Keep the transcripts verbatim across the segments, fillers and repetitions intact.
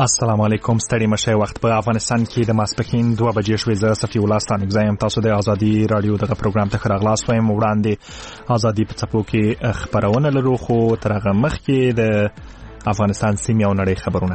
السلام علیکم. ستړي مشه وخت په افغانستان کې د ماسپښین دوه بجې شوې. زه صفي الله ستانک زایم. تاسو د ازادي رادیو دغه پروګرام ته راغلاست وایم. وړاندې ازادي په څپو کې خبرونه لرو، خو تر هغه مخکې د افغانستان سیمې او نړۍ خبرونه.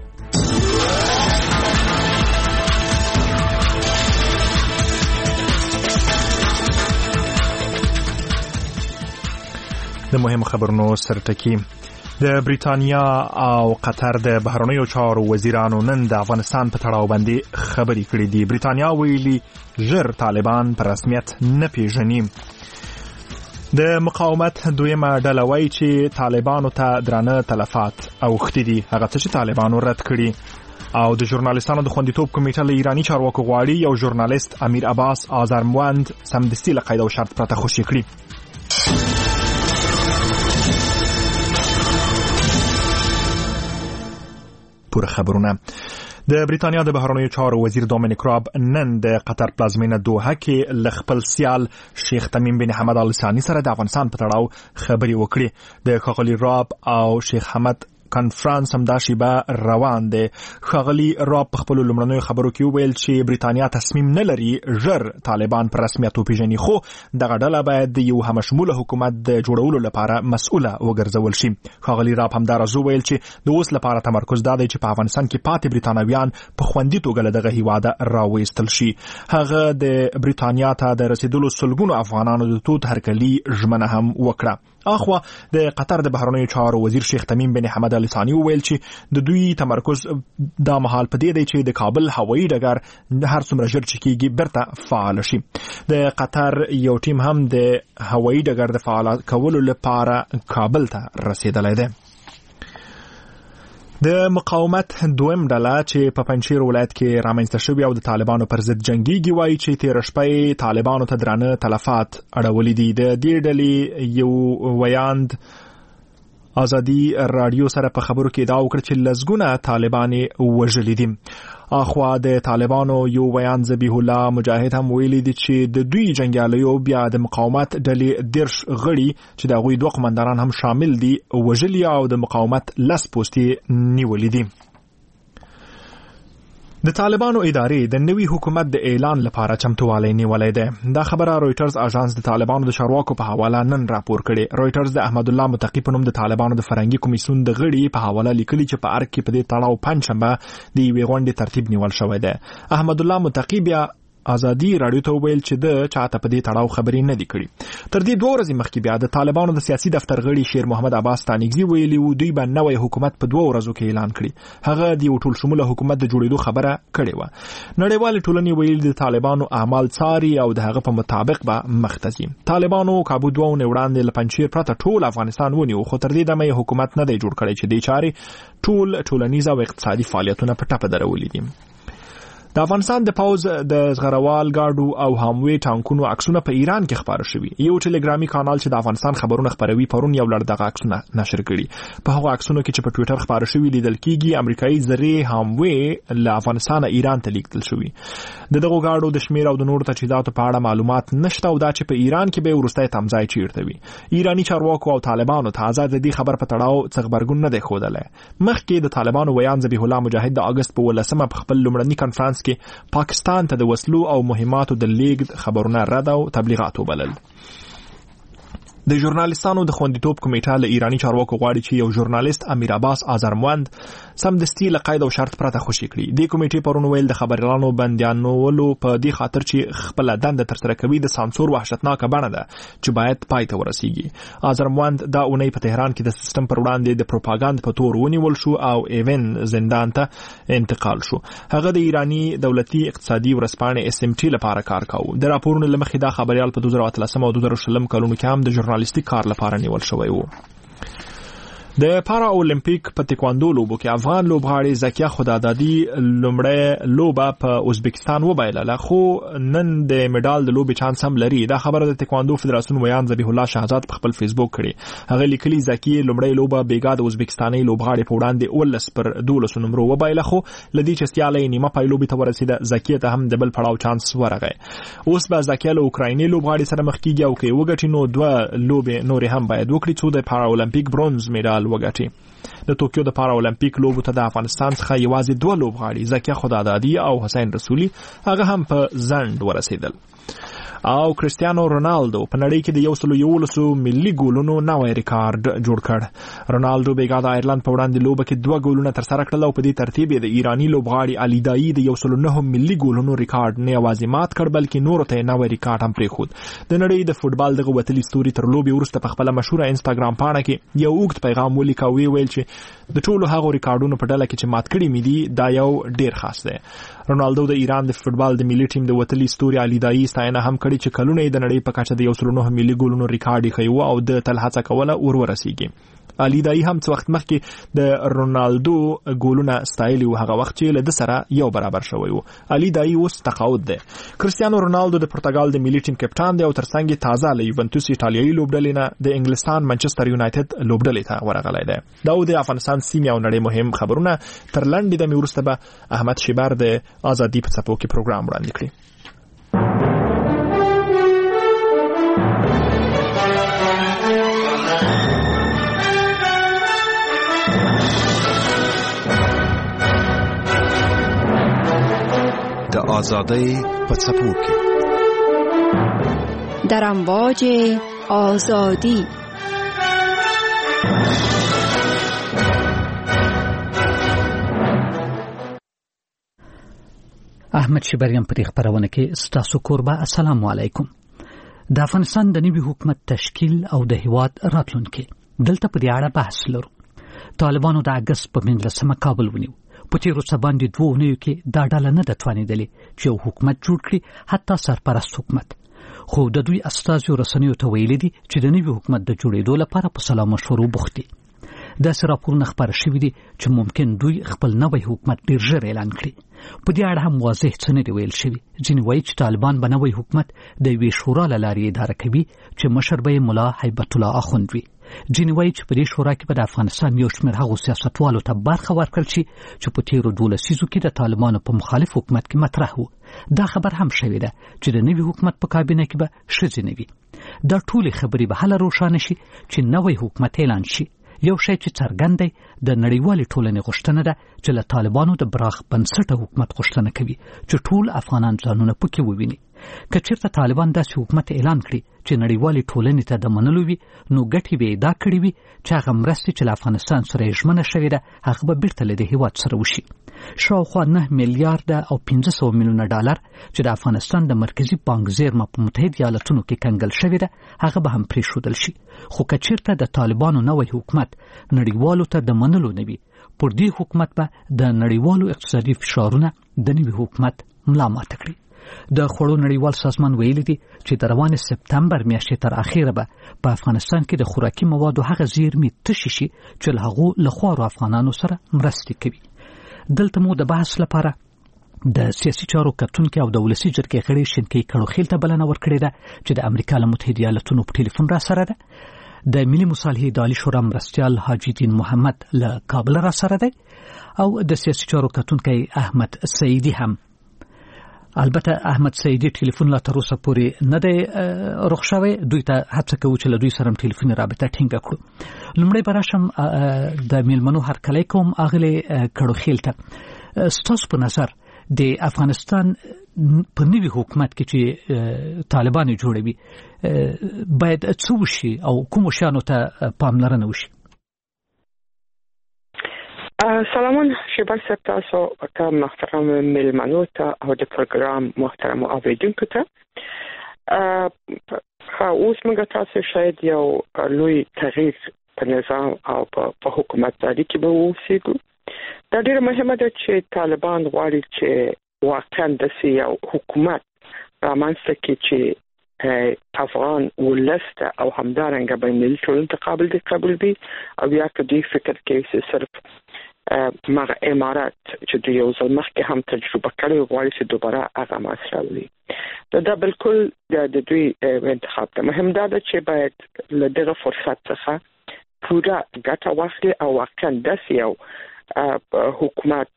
د مهم خبرونو سرټکی. د بریتانیا او قطر د بهرنیو چارو وزیرانو نن د افغانستان په تړاو باندې خبرې کړې دي. بریتانیا ویلي ژر طالبان په رسمیت نه پیژني. د مقاومت دویمه ډله وایي چې طالبانو ته درانه تلفات اوښتي دي، هغه څه چې طالبانو رد کړي. او د ژورنالیستانو د خوندیتوب کمیټه له ایراني چارواکو غواړي یو ژورنالیست امیر عباس آذرموند سمدستي له قید او شرط پرته خوشي کړي. پوره خبرونه. د بریتانیا د بهرنیو چارو وزیر دومینیک راب نن د قطر پلازمینه دوحه کې ل خپل سیال شیخ تمیم بن حمد ال ثانی سره د افغانستان په تړاو خبرې وکړي. د ښاغلي راب او شیخ حمد کانفرنس هم دا شیبه روان دی. ښاغلي راب په خپلو لومړنیو خبرو کې وویل چې بریتانیا تصمیم نه لري ژر طالبان په رسمیت وپیژني، خو دغه ډله باید د یو همشموله حکومت د جوړولو لپاره مسؤله وګرځول شي. ښاغلي راب همداراز وویل چې د اوس لپاره تمرکز دا دی چې په افغانستان کې پاتې بریتانویان په خوندي توګه له دغه هیواده راوایستل شي. هغه د بریتانیا ته د رسیدلو سلګونو افغانانو د تود هرکلي ژمنه هم وکړه. اخوا د قطر د بهرنیو چارو وزیر شیخ تمیم بن حمد ال ثانی وویل چې د دوی تمرکز دا مهال په دې دی چې د کابل هوایي ډګر هر څومره ژر چې کېږي بیرته فعال شي. د قطر یو ټیم هم د هوایي ډګر د فعال کولو لپاره کابل ته رسیدلی دی. د مقاومت دویم ډله چې په پنجشیر ولایت کې رامنځته شوې او د طالبانو پر ضد جنګیږي وایي چې تېره شپه طالبانو ته درانه تلفات اړولي دي. د دې ډلې یو ویاند ازادي رادیو سره په خبرو کې دا وکړه چې لسګونه طالبان وژلي دي. اخوا د طالبانو یو ویان ذبیح الله مجاهد هم ویلي دي چې د دوی جنګیالیو بیا د مقاومت ډلې دیرش غړي چې د هغوی دوه قمندانان هم شامل دي وژلي او د مقاومت لس پوستې نیولي دي. د طالبانو ادارې د نوي حکومت د اعلان لپاره چمتووالی نیولی دی. دا خبره رویټرز اژانس د طالبانو د چارواکو په حواله نن راپور کړي. رویټرز د احمد الله متقی په نوم د طالبانو د فرهنګي کمیسیون د غړي په حواله لیکلي چې په ارګ کې په دې تړاو پنجشنبه د یوې غونډې ترتیب نیول شوی دی. احمد الله متقی بیا ازادي رادیو ته ویل چې د چاته په دې تړاو خبرې نه دي کړي. تر دې دوه ورځې مخکې بیا د طالبانو د سیاسي دفتر غړي شیر محمد عباس تانیګزي ویلي و دوی به نوی حکومت په دوه ورځو کې اعلان کړي. هغه د یو ټول شموله حکومت د جوړېدو خبره کړې وه. نړیوالې ټولنې ویلي د طالبانو اعمال څاري او د هغه په مطابق به مخ ته ځي. طالبانو کابو دوه اونۍ وړاندې له پنجشیر پرته ټول افغانستان ونیو، خو تر دې دمه حکومت نه دی جوړ کړی چې دې چارې ټول ټولنیز او اقتصادي فعالیتونه په ټپه درولي دي. د افغانستان د پوز د زغروال ګاډو او هاموي ټانکونو عکسونه په ایران کې خبره شوي. یو ټلګرامي کانال چې د افغانستان خبرونه خبروي پرون یو لړ دغه عکسونه نشر کړي. په هغه عکسونو کې چې په ټوئیټر خبره شوي لیدل کېږي امریکایي ذرې هاموي له افغانستان ایران ته لیږدول شوي. د دغو ګاډو د شمیر او د نورو تجهیزاتو په اړه معلومات نشته او دا چې په ایران کې به وروستی تمځای چیرته وي. ایراني چارواکو او طالبانو تازه د دې خبر په تړاو څه غبرګون نه دی ښودلی. مخکې د طالبانو ویان ذبیح الله مجاهد د اګست په ولسمه په خپل لومړني کنفرانس کې پاکستان ته د وسلو او مهماتو د لیږد خبرونه رد او تبلیغات وبلل. د ژورنالیستانو د خوندیتوب کمیټه له ایراني چارواکو غواړي چې یو ژورنالیست امیر عباس آذرموند سمدستي له قید او شرط پرته خوشي کړي. دې کمیټې پرون ویل د خبريالانو بندیانولو په دې خاطر چې خپل دنده ترسره کوي د سانسور وحشتناکه بڼه ده چې باید پای ته ورسیږي. آذرموند دا اونۍ په تهران کې د سیستم پر وړاندې د پروپاګاند په تور ونیول شو او ایون زندان ته انتقال شو. هغه د ایراني دولتي اقتصادي ورځپاڼې اس ام ټي لپاره کار کاوه. د راپورونو له مخې دا خبريال په دوه زره اتلسم او دوه زره شلم کلونو کې هم د ژورنالیستیک کار لپاره نیول شوی وو. د پارا اولمپیک په تکواندو لوبو کې افغان لوبغاړي زکیه خدادادي لومړی لوبه په ازبکستان وبایلله، خو نن د میډال د لوبې چانس هم لري. دا خبره د تکواندو فدراسیون ویان ذبیح الله شهزاد په خپل فیسبوک کړي. هغه لیکلي زکیه لومړی لوبه بیګا د ازبکستاني لوبغاړي په وړاندې ولس پر دولس نمبر وبایله، خو لدی چې سیالي نیمه پای لوبې ته ورسیده زکیه ته هم د بل پړاو چانس ورغی. اوس به زکیه له اوکرایني لوبغاړي سره مخ کیږي او کې وګټي نو دوه لوبې نورې هم باید وکړي څو د پارا اولمپیک برونز میډال وګټي. د توکیو د پارا اولمپیک لوبو ته د افغانستان څخه یوازې دوه لوبغاړي زکیه خدادادي او حسین رسولي هغه هم په ځنډ ورسېدل. او کریستیانو رونالدو په نړۍ کې د یو سل یولسو ملي ګولونو نوی ریکارډ جوړ کړ. رونالدو بیګا د آیرلند په وړاندې لوبه کې دوه ګولونه ترسره کړل او په دې ترتیب د ایرانی لوبغاړي علي دایی د یو سل نه ملي ګولونو ریکارډ نه یوازې مات کړ بلکې نورو ته نوی ریکارډ هم پریښود. د نړۍ د فوتبال دغه وتلي ستوري تر لوبې وروسته په خپل مشهوره انستګرام پاڼه کې یو اوږد پیغام ولیکه او ویل چې د ټولو هغو ریکارډونو په ډله کې چې مات کړي مې دي دا یو ډیر خاص دی. رونالدو د ایران د فوتبال د ملي ټیم د وتلي ستوري علي دایی ستاینه هم کړې چې کلونه یې د نړۍ په کچه د یو سل نه ملي ګولونو ریکارډ یې ښیو او د تل هڅه کوله ور ورسیږي. علي دایی هم څه وخت مخکې د رونالدو ګولونه ستایلي و هغه وخت چې له ده سره یو برابر شوی و. علي دایی اوس تقاعد دی. کریستیانو رونالدو د پرتګال د ملي ټیم کپټان دی او ترڅنګ یې تازه له یوونټوس ایټالیایي لوبډلې نه د انګلستان منچستر یونایټډ لوبډلې ته ورغلی دی. دا و د افغانستان سیمې او نړۍ مهم خبرونه. تر لنډې دمې وروسته به احمد شیبر د ازادي په څپو کې پروګرام وړاندې کړي. د آزادۍ په څپو کې در امواج آزادی. احمد شبریم په دې خبرونه کې ستاسو کوربه. السلام علیکم. د افغانستان د نوي حکومت تشکیل او د هیواد راتلونکي دلته په دې اړه بحث لرو. طالبانو د اګست په پنځلسمه کابل ونیو. په تیرو څه باندې دوه اونیو کې دا ډله نه ده توانېدلې چې یو حکومت جوړ کړي، حتی سرپرست حکومت. خو د دوی استازو رسنیو ته ویلي دي چې د نوي حکومت د جوړېدو لپاره په سلا مشورو بوخت دي. داسې راپورونه خپاره شوي دي چې ممکن دوی خپل نوی حکومت ډېر ژر اعلان کړي. په دې اړه هم واضح څه نه دي ویل شوي. ځینې وایي چې طالبان به نوی حکومت د یوې شورا له لارې اداره کوي چې مشر به یې ملا هیبت الله اخوند وي. ځینې وایي چې په دې شورا کې به د افغانستان یو شمېر هغو سیاستوالو ته برخه ورکړل شي چې په تیرو دوه لسیزو کې د طالبانو په مخالف حکومت کې مطرح وو. دا خبر هم شوې ده چې د نوي حکومت په کابینه کې به ښځې نه وي. دا ټولې خبرې به هله روښانه شي چې نوی حکومت اعلان شي. یو شی چې څرګند دی د نړیوالې ټولنې غوښتنه ده چې له طالبانو د براق بنسټه حکومت غوښتنه کوي چې ټول افغانان ځانونه پکې وویني. که چېرته طالبان داسې حکومت اعلان کړي چې نړیوالې ټولنې ته د منلو وي نو ګټې به یې دا کړي وي چې هغه مرستې چې له افغانستان سره یې ژمنه شوې ده هغه به بیرته له دې هېواد سره وشي. شاوخوا نه میلیارده او پنځه سوه میلیونه ډالر چې د افغانستان د مرکزي بانک زیرمه په متحده ایالتونو کې کنګل شوې ده هغه به هم پرېښودل شي. خو که چېرته د طالبانو نوی حکومت نړیوالو ته د منلو نه وي پر دې حکومت به د نړیوالو اقتصادي فشارونه د نوي حکومت ملا ماته کړي. د خوړو نړیوال سازمان ویلي دي چې د روانې سپتمبر میاشتې تر اخیره به په افغانستان کې د خوراکي موادو هغه زیرمې تشې شي چې له هغو له خوارو افغانانو سره مرستې کوي. دلته مو د بحث لپاره د سیاسي چارو کتونکي او د ولسي جرګې غړي شینکي کړوخیل ته بلنه ورکړې ده چې د امریکا له متحده ایالتونو په ټلیفون را سره ده. د ملي مصالحې د عالي شورا مرستیال حاجي دین محمد له کابل را سره ده او د سیاسي چارو کتونکي احمد سعیدي هم. البته احمد سعیدي ټلیفون لا تر اوسه پورې نه دی رخ شوی. دوی ته هڅه کوو چې له دوی سره ټلیفوني رابطه ټینګه کړو. لومړی به راشم د میلمنو هرکلی کوم اغلې کړوخیل ته. ستاسو په نظر د افغانستان په نوي حکومت کې چې طالبان یې جوړوي باید څه وشي او کومو شیانو ته پاملرنه وشي؟ سلامون شیبر صاحب، تاسو ته محترم میلمنو ته او د پروګرام محترم اوریدونکو ته. اوس موږ تاسو شاید یو لوی تغییر په نظام او په حکومتداري کې به وسیږو. دا ډیره مهمه ده چې طالبان غواړي چې واقعا داسې یو حکومت رامنځته کړي چې افغان ولسته او همدارنګه بین‌المللي ټولنې ته قابل دي قبول وي، او یا که دوی فکر کوي چې صرف مغه امارات چې د یو ځل مخکې هم تجربه کړې غواړي چې دوباره هغه مصر راولي. دا دا بالکل د دوی انتخاب ده. مهم دا ده چې باید له دغه فرصت څخه پوره ګټه واخلي او واقعا داسې یو حکومت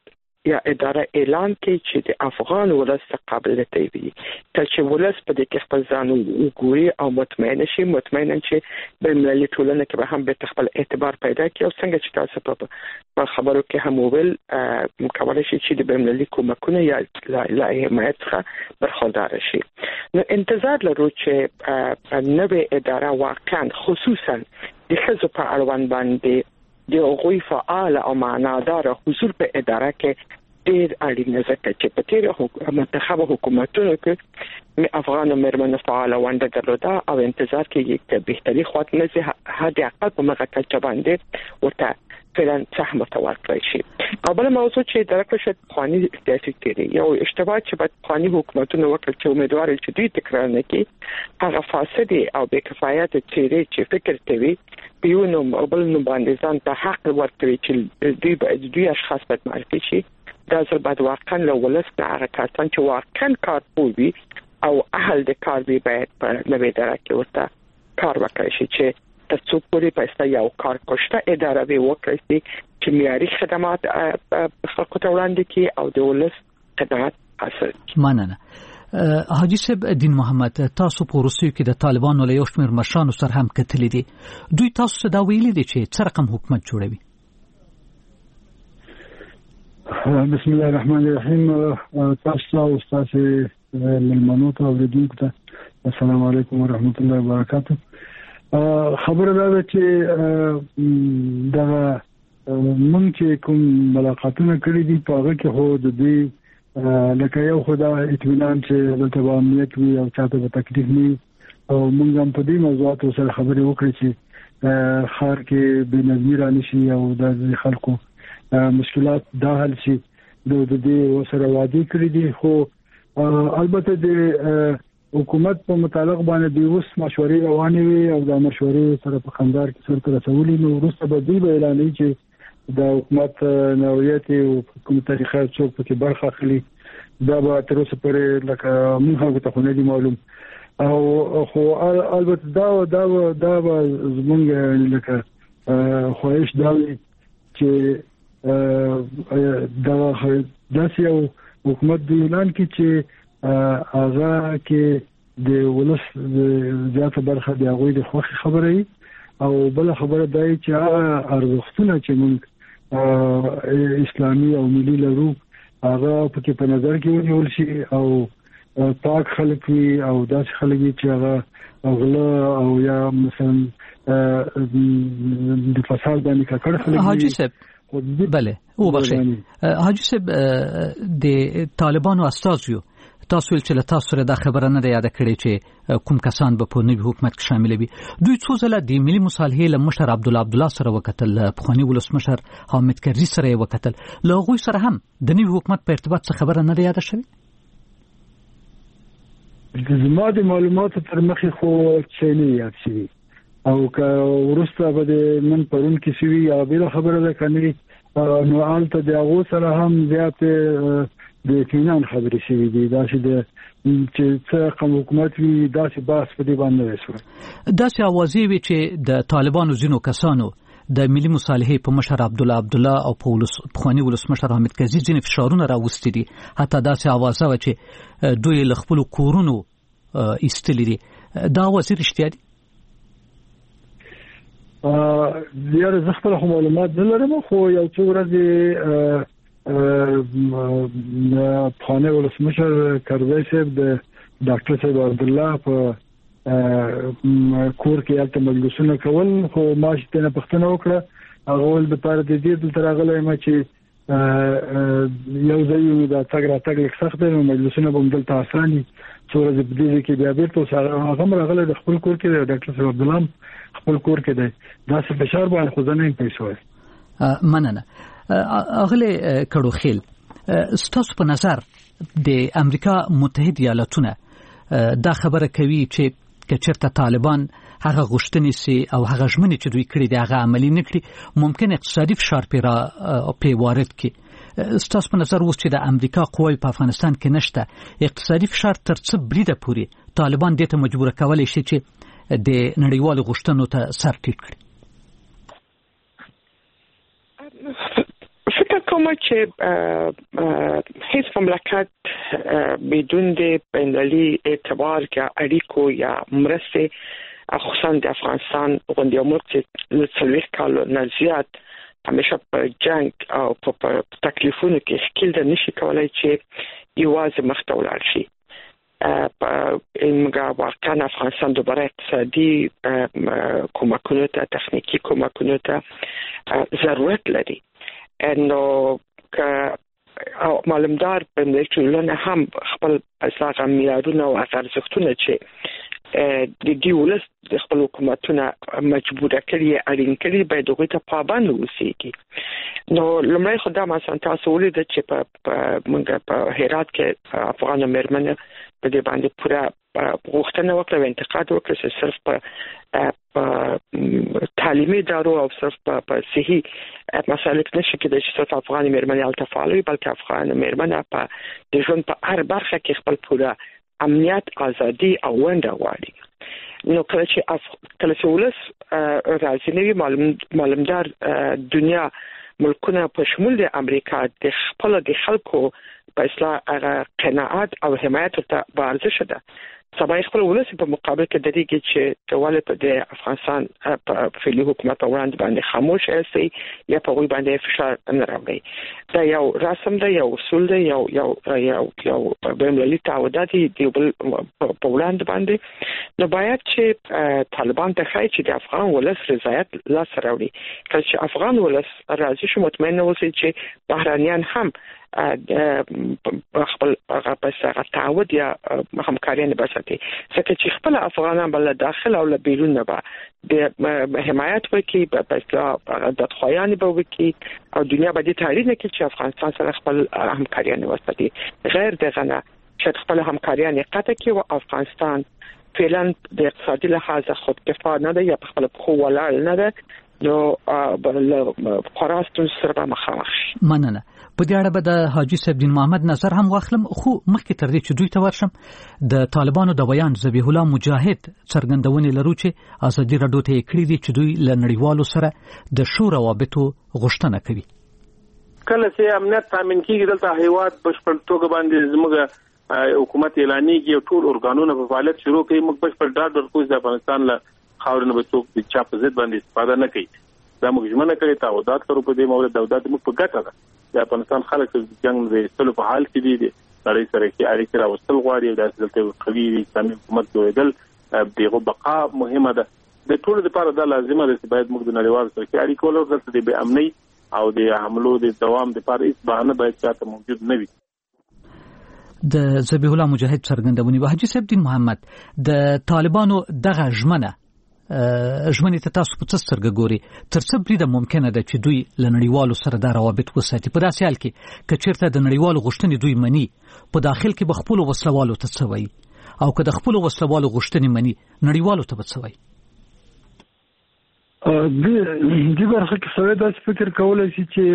یا اداره اعلان کوي چې د افغان ولس قابلیت وي تر چې ولس په دې کې خپل ځان وګوري او مطمئن شي مطمئن چې بین المللي ټولنه کې به هم به خپل اعتبار پیدا کړي او څنګه چې تاسو په خبرو کې هم ویل مکمل شي چې د بین المللي کومکونه یا لا حمایت څخه برخوردار شي. نو انتظار لرو چې نوې اداره واقعا خصوصا د ښځو په اړوند باندې د هغوی فعال او معنادار حضور په اداره کې ډېر اړین ځکه چې په تیر منتخب حکومتونو کې افغان مېرمنو فعال ونډه درلوده او انتظار کې یک بهتري خواط نه زی حد اقل په مغه کچه باندې ورته فعلا سهم متوقع شي. او بل موضوع چې درکه شت قانوني سیاسي تیری یو اشتباه چې په قانوني حکومتونو وکړ چې امیدوار چې دوی تکرار نه کړي هغه فاسد او بې کفایت تیری چې فکر کوي پیونو او بل نو باندې ځان ته حق ورکوي چې دوی به دوی اشخاص په معرفي شي دا ځل بعد واقعا له ولس نه هغه کسان چې واقعا کار کوي او اهل د کار به باید په نوې اداره کې ورته کار وکړي شي چې تاسو پوری پیسې یو کار کوشته اداره به وکړي چې معیاري خدمات خلکو ته وړاندې کړي او د ولس خدمات حاصل کړي. مننه. حاجی صاحب دین محمد تاسو په روسیې کې د طالبانو له یو شمېر مشرانو سره هم کتلې دي دوی تاسو ته دا ویلي دي چې څه رقم حکومت جوړوي؟ بسم الله الرحمن الرحیم. تاسو او تاسو ملمنو ته اوریدونکو ته السلام علیکم ورحمت الله وبرکاته. خبره دا چې دا مونږ چې کوم ملاقاتونه کړې دي په هغه کې هو د دې لکه یو خدا اطمینان چې د تبعیت وي او چاته په تکلیف نه او مونږ هم په دې موضوعاتو سره خبرې وکړې چې خار کې بې نظمي رانشي او د خلکو مشکلات دا حل شي د دې سره وعده کړې دي. خو البته د حکومت په متعلق باندې د اوس مشورې روانې وي او د مشورې سره په خندار کې سره رسولي نو وروسته به دوی به اعلان چې د حکومت نوعیت او کوم طریقه څوک پکې برخه اخلي دا به تر اوسه پورې لکه موږ ته خو نه دي معلوم او خو البته دا دا دا زمونږ لکه خواهش دا وي چې دا داسې یو حکومت دی اعلان کې چې هغه کې د ولس زیاته برخه دی هغه د خوښ خبرې او بل خبره دی چې هغه ارزښتونه چې موږ اسلامي او ملي لرو هغه پکې په نظر کې ونیول شي او پاک خلک وي او داسې خلک چې هغه غلا او یا مثلا د فساد باندې ککړ خلک حاجی صاحب بله او بخښه حاجی صاحب د طالبانو استازیو تاسو چې له تاسو سره دا خبره نه یاد کړې چې کوم کسان به په نوي حکومت کې شامل وي دوی څو ځله د ملي مصالحې له مشر عبد الله عبد الله سره وکتل پخوانی ولسمشر حامد کرزي سره وکتل له هغوی سره هم د نوي حکومت په ارتباط څخه خبره نه یاد شوه. زما د معلوماتو تر مخې خو څه نه یاد شي او که ورسته به د نن پرون کې شوي یا بل خبره ده کني نو آلته د هغو سره هم زیات د اطمینان خبرې شوي دي داسې د چې څه رقم حکومت وي داسې بحث په دې باندې نه شوی. داسې اوازې وي چې د طالبانو ځینو کسانو د ملي مصالحې په مشر عبد الله عبد الله او په ولس پخوانی ولسمشر حامد کرزي ځینې فشارونه راوستي دي حتی داسې اوازه وه چې دوی له خپلو کورونو ایستلي دي دا اوازې رښتیا دي؟ یاره زه خپل خو معلومات نه لرم خو یو څو ورځې پخوانی ولسمشر کرزي صاحب د ډاکټر صاحب عبد الله په کور کې البته مجلسونه کول خو ما چې نه پښتنه وکړه هغه ول د پاره د دې دلته راغلی ما چې یو ځای دا تګ را تګ لیک سخت دی مجلسونه به دلته اساني څو ورځې په دې کې بیا بیرته هغه راغلی د خپل کور کې ډاکټر صاحب عبد الله خپل کور کې دی دا څه فشار باندې خو ځنه پیسو مننه. اغلی کړو خیل ستاسو په نظر د امریکا متحد ایالاتونه دا خبره کوي چې کچرته طالبان هغه غوښتنې سي او هغه ژمنې چې دوی کړې دي هغه عملي نه کړي ممکن اقتصادي فشار پیرا په وارد کې ستاسو په نظر اوس چې د امریکا قوی په افغانستان کې نشته اقتصادي فشار تر څه بریده پوري طالبان دې ته مجبور کولای شي چې د نړیوالو غوښتنو ته سر ټیټ کړي؟ کوم چې هیڅ مملکت بدون د بین‌المللي اعتبار یا اړیکو یا مرسته خصوصا د افغانستان غونډه ملک چې څلوېښت کال نه زیات همیشه په جنگ او په تکلیفونو کې ښکیل د نشي کولای چې یوازې مخته ولاړ شي. په اینګه واقعا افغانستان دوباره اقتصادي کومکونو ته تخنیکی کومکونو ته ضرورت لري. نو که معلومدار په ملتونو هم خپل اساسا معیارونه او ارزښتونه چې د دې ولس د خپل حکومتونه مجبور کړي اړین کړي باید دغه ته پابند وسی. نو لمړی خدای ما سان تاسو ولید چې په موږ په هرات کې افغان مېرمنې په دې باندې پورا غوښتنه وکړه او انتقاد وکړه چې صرف په تعلیمي ادارو او صرف په صحي مسایلو کې نشي کېدای چې صرف افغان مېرمنې التفاعلوي بلکې افغان مېرمنې په د ژوند په هر برخه کې خپل پورا امنیت، ازادي او ونډه غواړي. نو کله چې کله چې ولس راځي نوی معلومدار دنیا ملکونه په شمول د امریکا د خپل د خلکو په اصلاح قناعت او حمایت ته بارزه شده. سبا خپل ولس په مقابل کې د دې کې چې ټول په د افغانستان په فعلی حکومت وړاندې باندې خاموش اوسي یا په وی باندې فشار نه راوړي. دا یو رسم دی، یو اصول دی، یو یو یو یو بین‌المللي تعهدات دي په وړاندې باندې. نو باید چې طالبان ته ښایي چې د افغان ولس رضایت لاس راوړي. کله چې افغان ولس راضي شي مطمئن اوسي چې بهرانيان هم خپل هغه په سره تعهد یا همکاري نه بساتي. ځکه چې خپل افغانان بل داخل او له بیرون نه به د حمایت وکړي، په اصطلاح د خوایان به وکړي او دنیا به دې تعریف نه کوي چې افغانستان سره خپل همکاري نه وساتي. غیر دغه نه چې خپل همکاري نه قطع کوي او افغانستان فعلا د اقتصادي لحاظ خودکفا نه دی یا په خپل خو ولاړ نه دی. نو بل خراستون سره مخامخ. مننه. په دې اړه به د حاجی صاحب دین محمد نظر هم واخلم، خو مخکې تر دې چې دوی ته ورشم د طالبانو د بیان ذبیح الله مجاهد څرګندونې لرو چې ازادي راډیو ته کړی دي چې دوی له نړیوالو سره د شو روابطو غوښتنه کوي. کله چې امنیت تامین کیږي دلته هیواد بشپړ توګه باندې زموږ حکومت اعلانېږي او ټول ارګانونه په فعالیت شروع کوي، موږ بشپړ ډاډ ورکوو چې افغانستان له خاورې نه به څوک د چا په ضد باندې استفاده نه کوي. دا موږ ژمنه کړې، تعهدات کړو په دې موضوع. د دولت موږ په ګټه ده د افغانستان خلک د جنگ د استلو په حال کې دي، نړۍ سره کې اړیکې راوستل غواړي او داسې دلته قوي اسلامي حکومت جوړېدل دغه بقا مهمه ده. د ټولو لپاره دا لازمه ده چې باید موږ د نړیوالو سره کې اړیکې ولرو. دلته د بې امنۍ او د حملو د دوام لپاره هیڅ بهانه باید چاته موجود نه وي. د ذبیح الله مجاهد څرګندونې و حاجی صاحب دین محمد د طالبانو دغه ژمنه ژمنې ته تاسو په څه سترګه ګوري؟ تر څه بریده ممکنه ده چې دوی له نړیوالو سره دا روابط وساتي؟ په داسې حال کې که چېرته د نړیوالو غوښتنې دوی مني، په داخل کې به خپلو وسلوالو ته څه وایي؟ او که د خپلو وسلوالو غوښتنې مني، نړیوالو ته به څه وایي؟ دې برخه کې سره داسې فکر کولی شي چې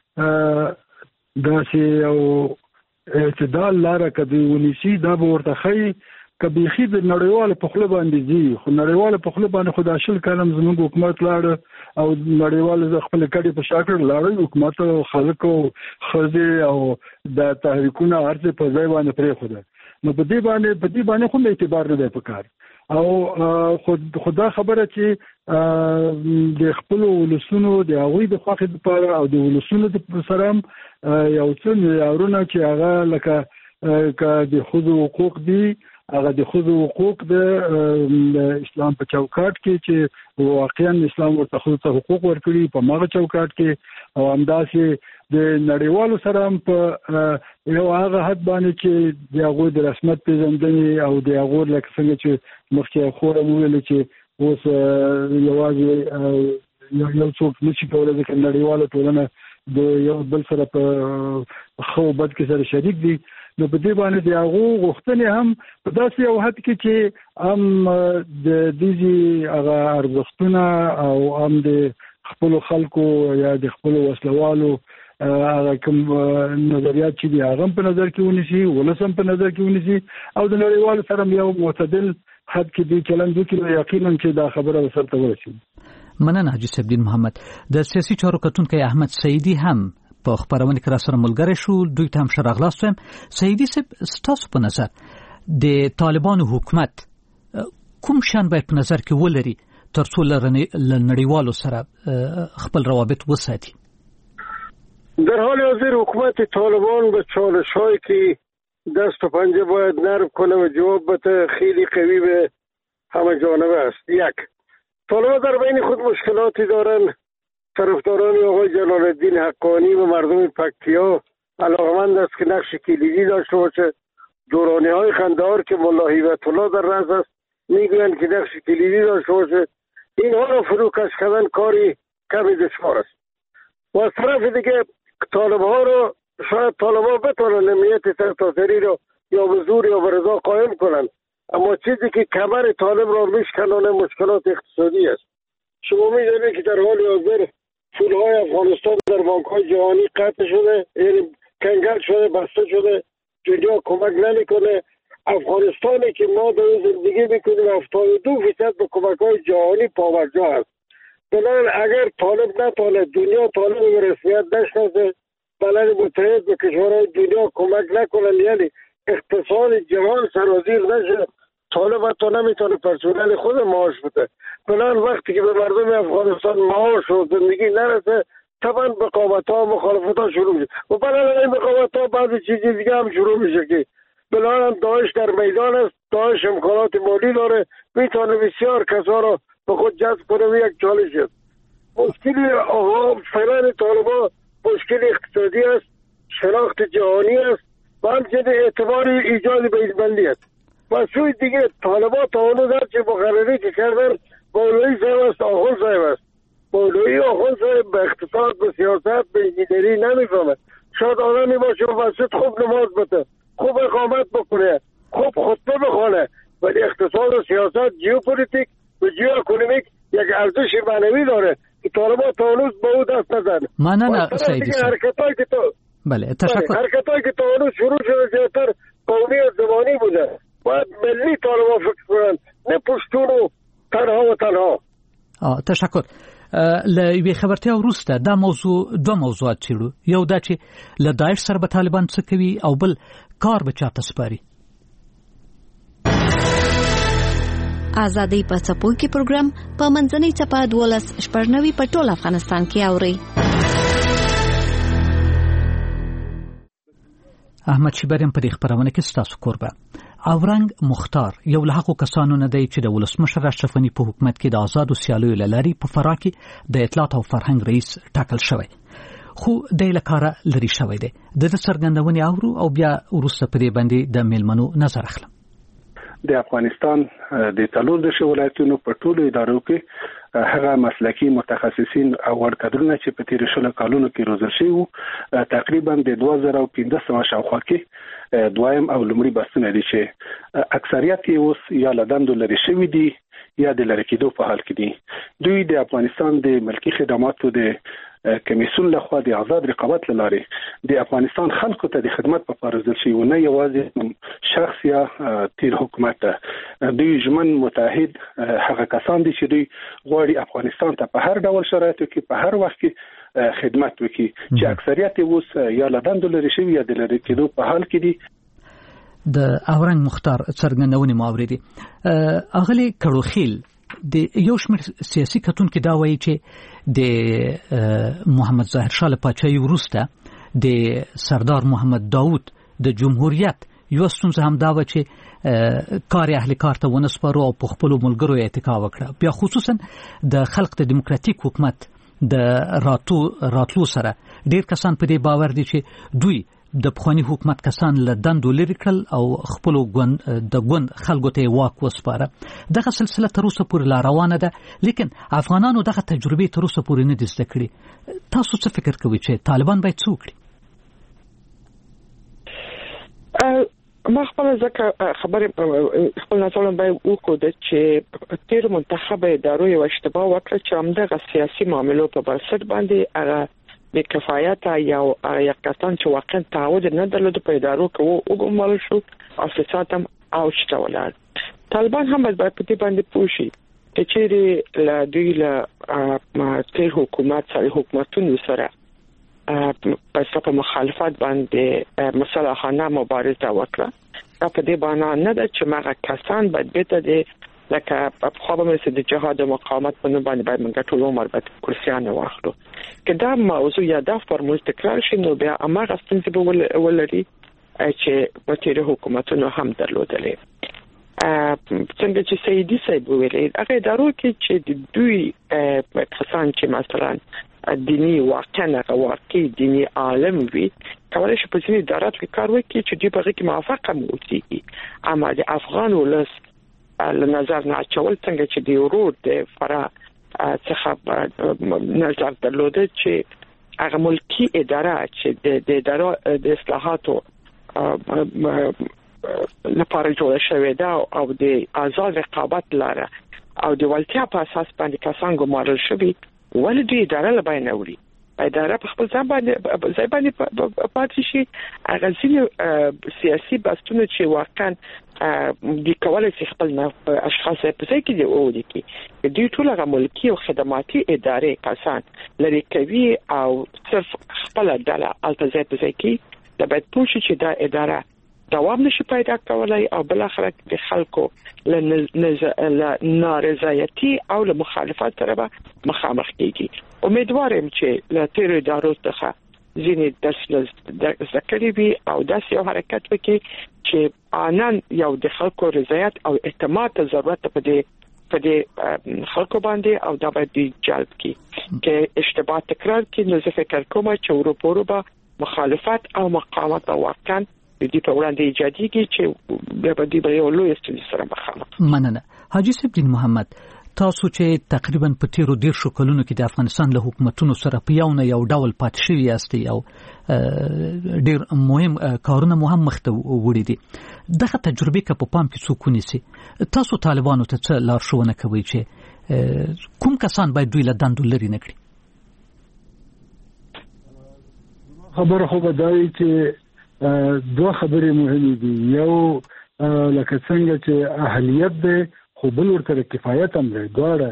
داسې یو اعتدال لاره که دوی ونیسي، دا به ورته ښایي که بیخي د نړیوالو په خوله باندې ځي. خو نړیوالو په خوله باندې خو دا شل کاله زموږ حکومت لاړه او نړیوالو خپل کډې په شا کړ لاړه. حکومت او خلک او ښځې او د تحریکونه هر څه په ځای باندې پرېښوده. نو په دې باندې په دې باندې خو اعتبار نه دی پکار. او خدا خبره چې د خپل ولسونو د هغوی د خوښې لپاره او د ولسونو د سره یو څه معیارونه چې هغه لکه که د ښځو حقوق دي، هغه د ښځو حقوق د اسلام په چوکاټ کې چې واقعا اسلام ورته ښځو ته حقوق ورکړي په هغه چوکاټ کې، او همداسې د نړیوالو سره په یو هغه حد باندې چې د هغوی د رسمیت پېژندنې او د هغوی لکه څنګه چې مخکې خوره وویل چې اوس یوازې یو څوک نشي کولی ځکه نړیواله ټولنه د یو بل سره په ښه او بد کې سره شریک دي. نو په دې باندې د هغو غوښتنې هم په داسې یو حد کې چې هم د دې هغه ارزښتونه او هم د خپلو خلکو یا د خپلو وسلوالو هغه کوم نظریات چې دي هغه په نظر کې ونیسي، ولس هم په نظر کې ونیسي او د نړیوالو سره یو معتدل حد کې دې چلند وکړي. یقینا چې دا خبره سرته ورسي. مننه حاجی صاحب دین محمد. د سیاسي چارو کتونکي احمد سعیدی هم په خبرونه کې را سره ملګری شو دوی ته هم شراغلاست ویم. سیدی صاحب ستاسو په نظر د طالبانو حکومت کوم شان باید په نظر کې ولري ترڅو له نړیوالو سره خپل روابط وساتي؟ در حال حاضر حکومت طالبان به چالش‌هایی که دست و پنجه باید نرم کنه و جواب بده خیلی قوی به همه جانبه است. یک، طالبان در بین خود مشکلاتی دارن. طرفداران آقای جلال الدین حقانی و مردم پکتیا علاقمند است که نقش کلیدی داشته باشه. دورانی های خنده‌دار که ملا هیبت الله در رأس است میگویند که نقش کلیدی داشته باشه. اینها را فروکش کردن کاری کمی دشوار است. و از طرف دیگه طالب‌ها رو شاید طالب‌ها بتونن امنیت سرتاسری رو یا به زور یا به رضا قائم کنن، اما چیزی که کمر طالب را میشکنانه مشکلات اقتصادی است. شما می‌دونید که در حال حاضر پول‌های افغانستان در بانک‌های جهانی قطع شده، یعنی کنگل شده، بسته شده، دنیا کمک نمی‌کنه. افغانستانی که ما در زندگی می‌کنیم هفتاد و دو فیصد به کمک‌های جهانی پابرجا است. بنابراین اگر طالب نتونه دنیا طالب به رسمیت نشناسه، بلد متحد به کشورهای دنیا کمک نکنن، یعنی اقتصاد جهان سرازیر نشه، طالب حتی نمیتونه پرسنل خود معاش بده. بنابراین وقتی که به مردم افغانستان معاش و زندگی نرسه، طبعا رقابت‌ها و مخالفت‌ها شروع میشه و بنابراین این رقابت‌ها بعضی چیزی دیگه هم شروع میشه که بنابراین داعش در میدان است. داعش امکانات مالی داره، میتونه بسیار کسا را به خود جذب کنه و یک چالش است. مشکل آقا فعلا طالبان مشکل اقتصادی است، شناخت جهانی است و همچنین اعتبار ایجاد بیت‌ملی است. و سوی دیگه طالبان تا اونو در چه مقرری که کردن مولوی صاحب است، آخوند صاحب است. مولوی آخوند صاحب به اقتصاد، به سیاست، به انجینری نمیفهمه. شاید آدمی باشه و مسجد خوب نماز بده، خوب اقامت بکنه، خوب خطبه بخونه، ولی اقتصاد و سیاست، جیوپولیتیک و جیواکونومیک یک ارزش معنوی داره که طالبان تا اونوز به او دست نزن. مانن سیدی صاحب حرکتایی که تو بله تشکر حرکتایی که تا اونوز شروع شده زیادتر قومی و زمانی بوده. باید ملی طالبان فکر کنن، نه پشتون و تنها و تنها. آه تشکر. له یوې خبرتیا وروسته دا موضوع دوه موضوعات چیړو. یو دا چې له داعش سره به طالبان څه کوي او بل کار به چاته سپاري. آزادۍ په څپو کې پروګرام په منځنۍ چپه دولس شپږنوي په ټول افغانستان کې اوري. احمد شیبریم په دې خبرونه کې ستاسو قربان. اورنګ مختار یو له هغو کسانو نه دی چې د ولسمشر اشرف غني په حکومت کې د آزادو سیالیو له لارې په فراه کې د اطلاعات او فرهنګ رئیس ټاکل شوی، خو دی له کاره لرې شوی دی. د ده څرګندونې اورو او بیا وروسته په دې باندې د میلمنو نظر اخلم. د افغانستان د څلور دېرشو ولایتونو په ټولو ادارو کې هغه مسلکي متخصصین او وړ کادرونه چې په تیر شلو کالونو کې روزل شوي وو تقریبا د دوه زره پنځه سوه شاوخوا کې دویم او لومړي بحثونه دي چې اکثریت یې اوس یا له دندو لرې شوي دي یا د لرې کېدو په حال کې دي. دوی د افغانستان د ملکي خدماتو د کمیسیون لخوا د آزاد رقابت لارې د افغانستان خلکو ته د خدمت په فارزل شي و نه یوازې شخص یا تیر حکومت ته. دوی ژمن متحد هغه کسان دي چې دوی غواړي افغانستان ته په هر ډول شرایطو کې په هر وخت کې خدمت وکړي چې اکثریت یې اوس یا له دندو لرې شوي یا د لرې کېدو په حال کې دي. د اورنګ مختار څرګندونې مو اورېدې. اغلې کړوخیل د یو شمېر سیاسي کتونکو دا وایي چې د محمد ظاهر شاه له پاچاهۍ وروسته د سردار محمد داود د جمهوریت یو ستونزه هم دا و چې کار اهل کار ته ونه سپارو او په خپلو ملګرو یې اتکا وکړه. بیا خصوصا د خلق د دیموکراتیک حکومت د راتلو راتلو سره ډېر کسان په دې باور دي چې دوی د پخوانی حکومت کسان له دندو لرې کړل او خپلو ګوند د ګوند خلکو ته واک وسپاره. دغه سلسله تر اوسه پورې لا روانه ده، لیکن افغانانو دغه تجربې تر اوسه پورې نه دي زده کړې. تاسو څه فکر کوئ چې طالبان باید څه وکړي؟ ما خپل ځکه خبرې خپل نظر باید وکړو چې تیر منتخب ادارو یو اشتباه وکړه چې همدغه سیاسي معاملو په بنسټ باندې هغه د کفایت یا یک کسان چې واقعا تعهد نه درلود په ادارو کې وګمارل شو او سیاست هم اوچته ولاړ. طالبان هم باید په دې باندې پوه شي چې له دوی له تیر حکومت سره حکومتونو سره په مخالفت باندې مسلحانه مبارزه وکړه. دا په دې باندې نه ده چې ماغه کسان باید بیت دي لکه په خو به د جهاد او مقاومت په نوم باندې باید موږ ټول عمر به کرسیان واخلو. کدا موضوع یا دا فرمول تکرار شي نو بیا اماغه ستنځ به ولري چې په تیر حکومتونو هم درلودلې. څنګه چې سیدی صاحب ویلي هغه دارو کې چې د دوی کسان چې مثلا دینی واقعا واقعي دینی عالم وي کولای شي په ځینې ادارات کې کار وکړي چې دوی په هغه کې موافقه موسیقي. اما د افغان ولس له نظر نه چول څنګه چې دی ورو د فرا څخه نظر درلوده چې هغه ملکی اداره چې د ادارو د اصلاحاتو لپاره جوړه شوې ده او د آزاد رقابت لاره او د ولتیا په اساس باندې کسان ګمارل شوي ولدي اداره له باندې وړي اداره په خپل ځان باندې ځای باندې پاتې شي. هغه ځینې سیاسي بحثونه چې واقعا د کولای شي خپل اشخاص په ځای کې دی او دي کې د ټول هغه ملکی او خدماتي ادارې کسان لري کوي او صرف خپل ډله التزام په ځای کې د باید پوښي چې دا اداره دوام نشي پیدا کولای او بل اخر د خلکو ل نارضایتي او له مخالفت سره به مخامخ کیږي. امیدوارم چې له تیر ادارو څخه ځینې درس ذکرې وي او داسې یو حرکت وکړي چې انن یو د خلکو رضایت او اعتماد ته ضرورت په دې په دې خلکو باندې او دا باید جلب کی چې اشتباه تکرار کړي. نو زه فکر کوم چې اروپا به مخالفت او مقاومت واقعا د دې په وړاندې ایجاديږي چې د بدی به یو لوی ستونزې سره مخامخ. مننه حاجی صاحب دین محمد، تاسو چې تقریبا په تیرو ډیر شو کلونو کې د افغانستان له حکومتونو سره په یو نه یو ډول پاتې شوی یاستئ او ډیر مهم کارونه مهم مخته وړي دي. دغه تجربه که په پام کې څوک ونیسي، تاسو طالبانو ته څه لارښوونه کوي چې کوم کسان باید دوی له دندو لرې نه کړي؟ خبره خو به دا وي چې دوه خبرې مهمې دي. یو لکه څنګه چې اهلیت دی خو بل ورته کفایت هم دی. دواړه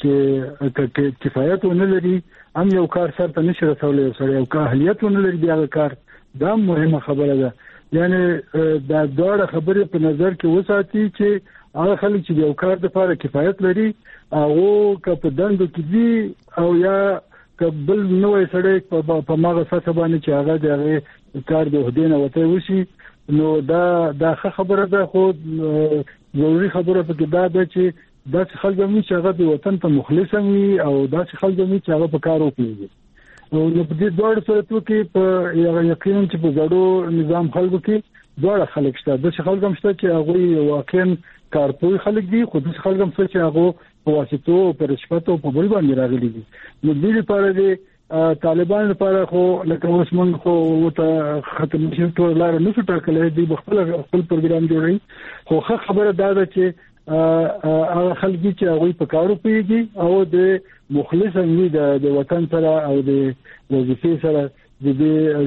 چې کفایت ونه لري هم یو کار سرته نشي رسولی یو سړی، او که اهلیت ونه لري بیا هغه کار، دا مهمه خبره ده. یعنی دا دواړه خبرې په نظر کې وساتي چې هغه خلک چې یو کار لپاره کفایت لري هغه که په دندو کې دي او یا که بل نوې سړی په ماغه ساته باندې چې هغه د هغه کار د هدین وته وشي، نو دا دا خبره ده. خو ضروري خبره په کې دا ده چې دا خلک هم چې هغه د وطن ته مخلص وي او دا خلک هم چې هغه په کار وکړي. نو په دې ډول صورتو کې په یقینا چې په ګډو نظام خلکو کې ډول خلک شته، د خلک هم شته چې هغه واقعا کارپوي خلک دي، خو د خلک هم شته چې هغه په واسطو په رشوت او په بل باندې راغلي دي. نو دې لپاره د طالبان لپاره خو لکه اوس موږ خو ته ختم شي ټول لار نه ټاکلې دي، خپل خپل پروګرام جوړي. خو خبره دا ده چې هغه خلک چې هغه په کارو پیږي او د مخلص وي د وطن سره او د وظیفې سره د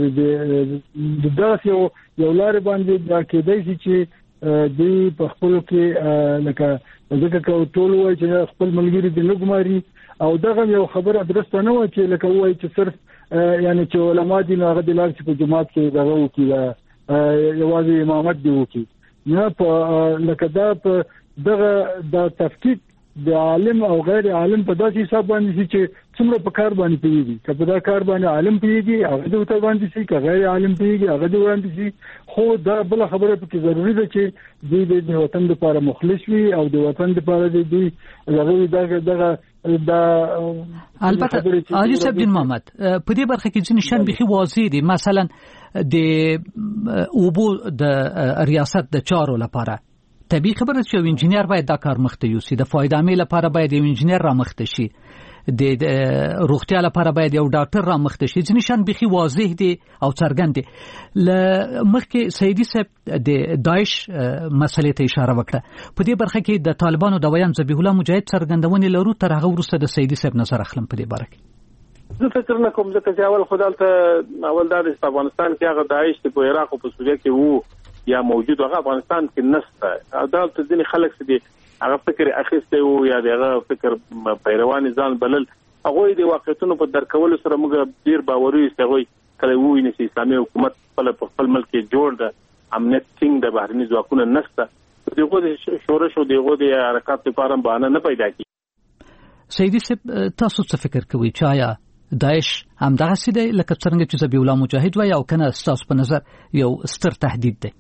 د د داس یو یو لار باندې دا کېدای شي چې د په خپل کې لکه ځکه چې ټول وایي چې خپل ملګری د لګماري او دغه یو خبره درسته نه و چې لکه وایي چې صرف یعنی چې علما دي هغه د لار چې په جماعت کې دغه وکړي یوازې امامت دی وکړي نه په لکه دا په دغه د تفکیک د عالم او غیر عالم په داسې حساب باندې چې څومره په کار باندې پیږي، که په دا کار باندې عالم پیږي هغه د وته باندې شي، که غیر عالم پیږي هغه د وړاندې شي. خو دا بل خبره پکې ضروری ده چې دوی د وطن لپاره مخلص وي او د وطن لپاره د دوی هغه دغه دغه دا البته حاجی صاحب دین محمد په دې برخه کې ځینې شان بيخي واضح دي. مثلا د اوبو د ریاست د چارو لپاره طبيعي خبره چې یو انجنیر باید دا کار مخته یوسي، د فایدامي لپاره باید یو انجنیر را مخته شي، د روغتیا لپاره باید یو ډاکټر را مخته شي. ځینې شان بيخي واضح دي او څرګند دي. ل مخکې سیدی صاحب د داعش مسلې ته اشاره وکړه. په دې برخه کې د طالبانو د ویان ذبیح الله مجاهد څرګندونې لرو، تر هغه وروسته د سیدی صاحب نظر اخلم په دې باره کې. زه فکر نه کوم ځکه چې اول خدالته اول دا د افغانستان کې هغه داعش په عراق او په سوریه کې وو یا موجود هغه افغانستان کې نشته. عدالت ځینې خلک دي هغه فکر اخیسته وو یا دغه فکر پیروان ځان بلل هغه د واقعیتونو په درکولو سره موږ ډیر باوري یو چې کله ویني چې اسلامي حکومت په خپل ملک کې جوړ ده، امنیت څنګه د بهرني ځواکونو نشته، دغه د شورش او دغه د حرکت لپاره بهانه نه پیدا کی. سیدی صاحب تاسو څه فکر کوئ چې آیا داعش هم دغه سیده لکه څنګه چې ذبیح الله مجاهد وایي او کنه تاسو په نظر یو ستر تهدید دی؟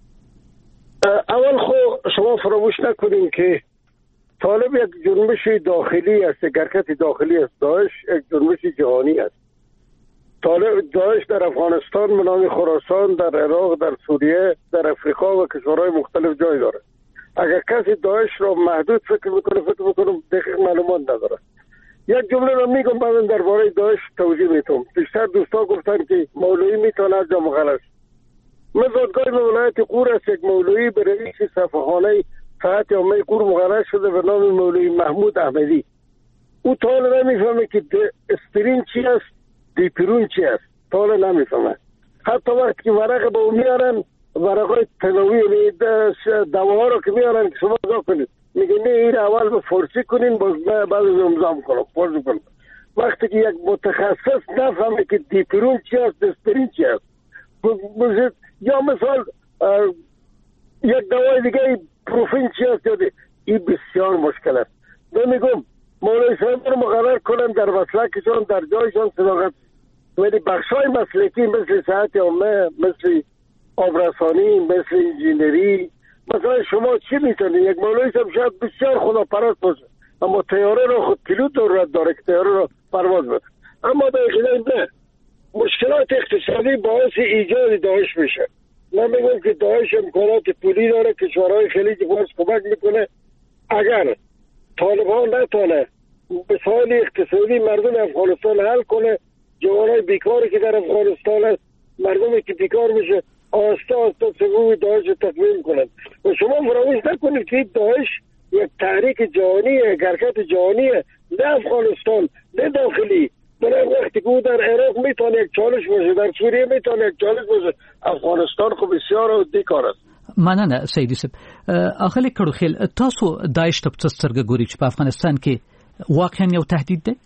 اول خو شما فراموش نکنیم که طالب یک جنبش داخلی است، یک حرکت داخلی است. داعش یک جنبش جهانی است. طالب داعش در افغانستان، منام خراسان، در عراق، در سوریه، در افریقا و کشورهای مختلف جای داره. اگر کسی داعش را محدود فکر میکنه فکر میکنه دقیق معلومات نداره. یک جمله رو میگم بعد درباره داعش توضیح میتونم. بیشتر دوستا گفتن که مولوی میتونه جا مغلط. من زادگاه به ولایت قور است، یک مولوی به رئیس صفحانه فقط عامه قور مقرر شده به نام مولوی محمود احمدی. او تا حالا نمیفهمه که اسپرین چی است، دیپرون چی است، تا حالا نمیفهمه. حتی وقتی که ورق به او میارن، ورقای تناوی دواها رو که میارن که شما نگاه کنید، میگه نه این اول به فارسی کنین باز بعد امضا کنم فرض کنم. وقتی که یک متخصص نفهمه که دیپرون چی است، اسپرین چی است، یا مثال یک دوای دیگه پروفین چی است، این بسیار مشکل است. نمیگم مولوی صاحب رو مقرر کنن در مسلکشان، در جایشان صداقت، ولی بخشای مسلکی مثل صحت عامه، مثل آبرسانی، مثل انجینری، مثلا شما چی میتونید؟ یک مولوی صاحب شاید بسیار خداپرست باشه اما تیاره رو خود پیلوت ضرورت داره که تیاره رو پرواز بده. اما دقیقا نه، مشکلات اقتصادی باعث ایجاد داعش میشه. من میگم که داعش امکانات پولی داره، کشورهای خلیج فارس کمک میکنه. اگر طالبان نتونه مسائل اقتصادی مردم افغانستان حل کنه، جوانای بیکاری که در افغانستان هست، مردمی که بیکار میشه، آسته آسته سقوط داعش رو تکمیل کنند. و شما فراموش نکنید که داعش یک تحریک جهانیه، یک حرکت جهانیه، نه افغانستان، نه داخلی. برای وقتی که او در عراق میتونه یک چالش باشه، در سوریه میتونه یک چالش باشه، افغانستان خو بسیار عادي کار است. مننه سیدی صاحب. اخلي کړو خل تاسو داعش ته څه سترګه ګوري چې په افغانستان کې واقعا یو تهدید دی؟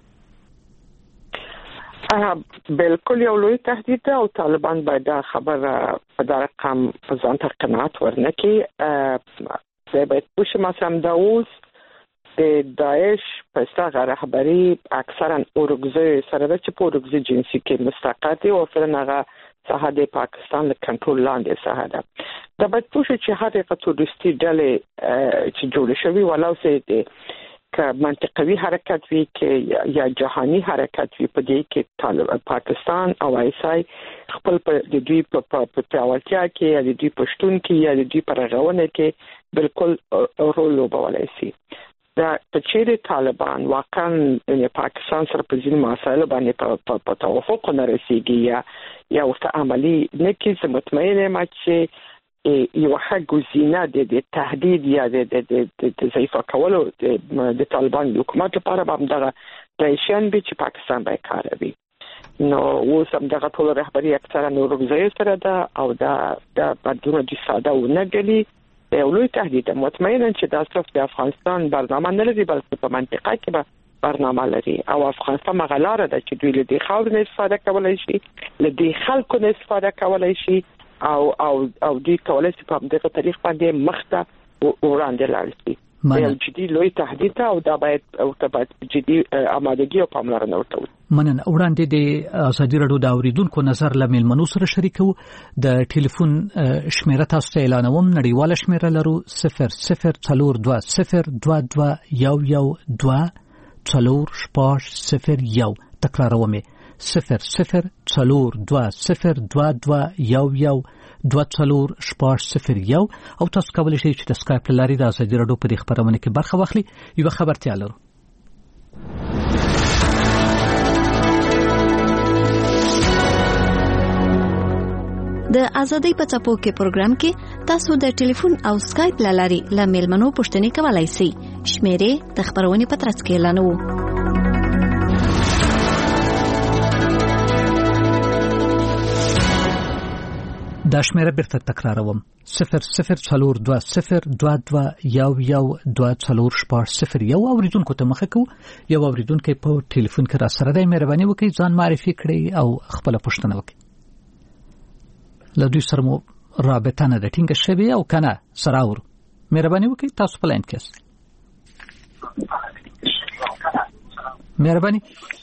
بالکل یو لوی تهدید دی او طالبان باید دا خبره په دا رقم ځان ته قناعت ورنکړي. زه باید پوښتنه مثلا دا اوس د داعش په ستغه رهبری اکثرا اورګزي سره د چې په اورګزي جنسي کې مستقر دي او فعلا هغه ساحه د پاکستان له کنټرول لاندې ساحه ده. دا باید پوښتنه چې هغه په تورستي ډلې چې جوړ شوی ولاو سي دي که منطقوي حرکت وي کې یا جهاني حرکت وي په دې کې طالب پاکستان او ایسای خپل په د دوی په پیاوړتیا کې یا د دوی پښتون کې یا د دوی په رغونه کې بالکل رول لوبولای شي. دا چې طالبان واقعا د پاکستان سره په ځینو مسایلو باندې په توافق نه رسیږي یا یا ورته عملی نه کیږي، مطمئن یم چې یو ښه ګزینه د تهدید یا د ضعیفه کولو د طالبان حکومت لپاره به همدغه داعشیان وي چې پاکستان به یې کاروي. نو اوس همدغه ټول رهبري اکثرا اورګزیو سره ده او دا د بدلون د ساده ونه ګلي یو لوی تهدید. مطمئن چې دا صرف د افغانستان برنامه نه لري بلکې په منطقه کې به برنامه لري او افغانستان مغلاره ده چې دوی له دې خاورې نه استفاده کولای شي، له دې خلکو نه استفاده کولای شي او او او دوی کولای شي په دغه طریق باندې مخته وړاندې لاړ شي. یو جدي لوی تهدید او دا باید او باید جدي آمادګي او پاملرنه ورته. مننه. وړاندې د ازادي رادیو د اوریدونکو نظر لمل منو سره شریکو. د ټلیفون شمیره تاسو ته اعلانوم. نړیواله شمیره لرو صفر صفر څلور دوه صفر دوه دوه یو یو دوه څلور شپږ صفر یو. تکراروم صفر صفر څلور دوه صفر دوه دوه یو یو دوه څلور شپږ صفر یو. او تاسو کولی شئ چې د سکایپ له لارې د ازادي رادیو په دې خبرونه کې برخه واخلئ. یو خبرتیا لرو. د ازادۍ په څپو کې پروګرام کې تاسو د ټلیفون او سکایپ له لارې له میلمنو پوښتنې کولای شئ. شمیرې د خبرونې په ترڅ کې اعلانوو. دا شمیره بیرته تکراروم صفر صفر څلور دوه صفر دوه دوه یو یو دوه څلور شپږ صفر یو. اوریدونکو ته مخه کو یو اوریدونکو په ټلیفون کې را سره دی، مهرباني وکړئ ځان معرفي کړئ او خپل پوښتنه وکړئ. له دوی سره مو رابطه نه ټینګه شوې او کنه سره ور مهرباني وکړئ تاسو په لاین کې یاست. مهرباني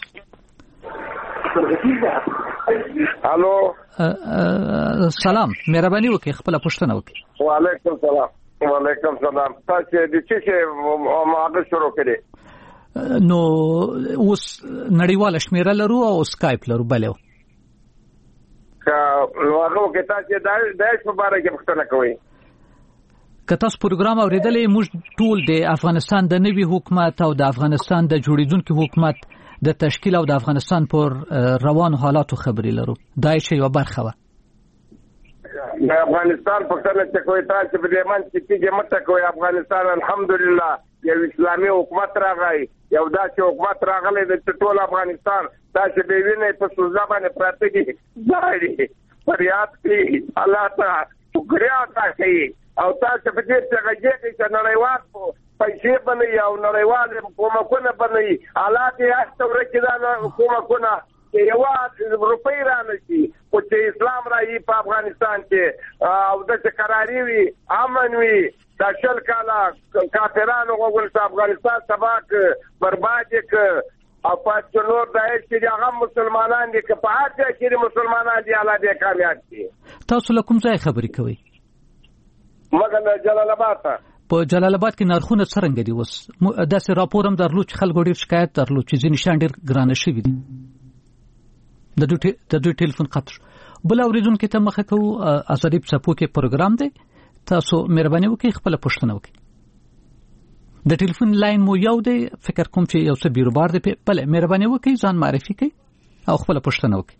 الو سلام، مهرباني وکړئ خپل پوښتنه وکړئ. وعلیکم سلام. وعلیکم سلام. تاسو د څه معاهده شروع کړې؟ نو اوس نړیواله شمیره لرو او اسکایپ لرو بلو که نو هغه کې تاسو د داعش په اړه کې پوښتنه کوئ. که تاسو پروګرام اوریدلې موږ ټول د افغانستان د نوي حکومت او د افغانستان د جوړیدونکو حکومت د تشکیل او د افغانستان پر روانو حالاتو خبرې لرو. دا یې یو برخه و. د افغانستان په څیر چې کوئی تاسو په دې باندې چې مت کوي افغانستان الحمدلله یو اسلامي حکومت راغی، یو داسې حکومت راغلی د ټول افغانستان تاسو به وینئ په سوزا باندې پراته دي ځای فریاد کوي الله تعالی شکریا ادا کوي او تاسو په دې څنګه چې نړیوال پیسې باندې او نړیوال کومکونه باندې حالات یې استوره کېدل کومکونه چې یو روپۍ رانشي او چې اسلام راځي په افغانستان کې او د قراري وي امن وي د شل کاله کافرانو وګول افغانستان تباہ برباد ک او پاتې نور دایښ چې هغه مسلمانان دي که په هر ځای کې مسلمانان دي الله دې کامیاب کړي. تاسو له کوم ځای خبرې کوئ؟ مګر جلال آباد ته. په جلال آباد کې نرخونه څنګه دي اوس؟ داسې راپور هم درلود چې خلکو ډېر شکایت درلود چې ځینې شیان ډېر ګرانه شوي دي. د دوی د دوی ټلیفون قطع شو. بل اوریدونکو ته مخه کوو ازادي په څپو کې پروګرام دی، تاسو مهرباني وکړئ خپل پوښتنه وکړئ. د ټلیفون لاین مو یو دی، فکر کوم چې یو څه بیروبار دی. بل مهرباني وکړئ ځان معرفي کړئ او خپل پوښتنه وکړئ.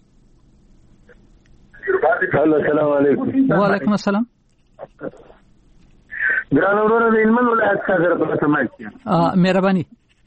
السلام علیکم. وعلیکم السلام. ګران اورور د علم ولایت څخه په سماج کې مهرباني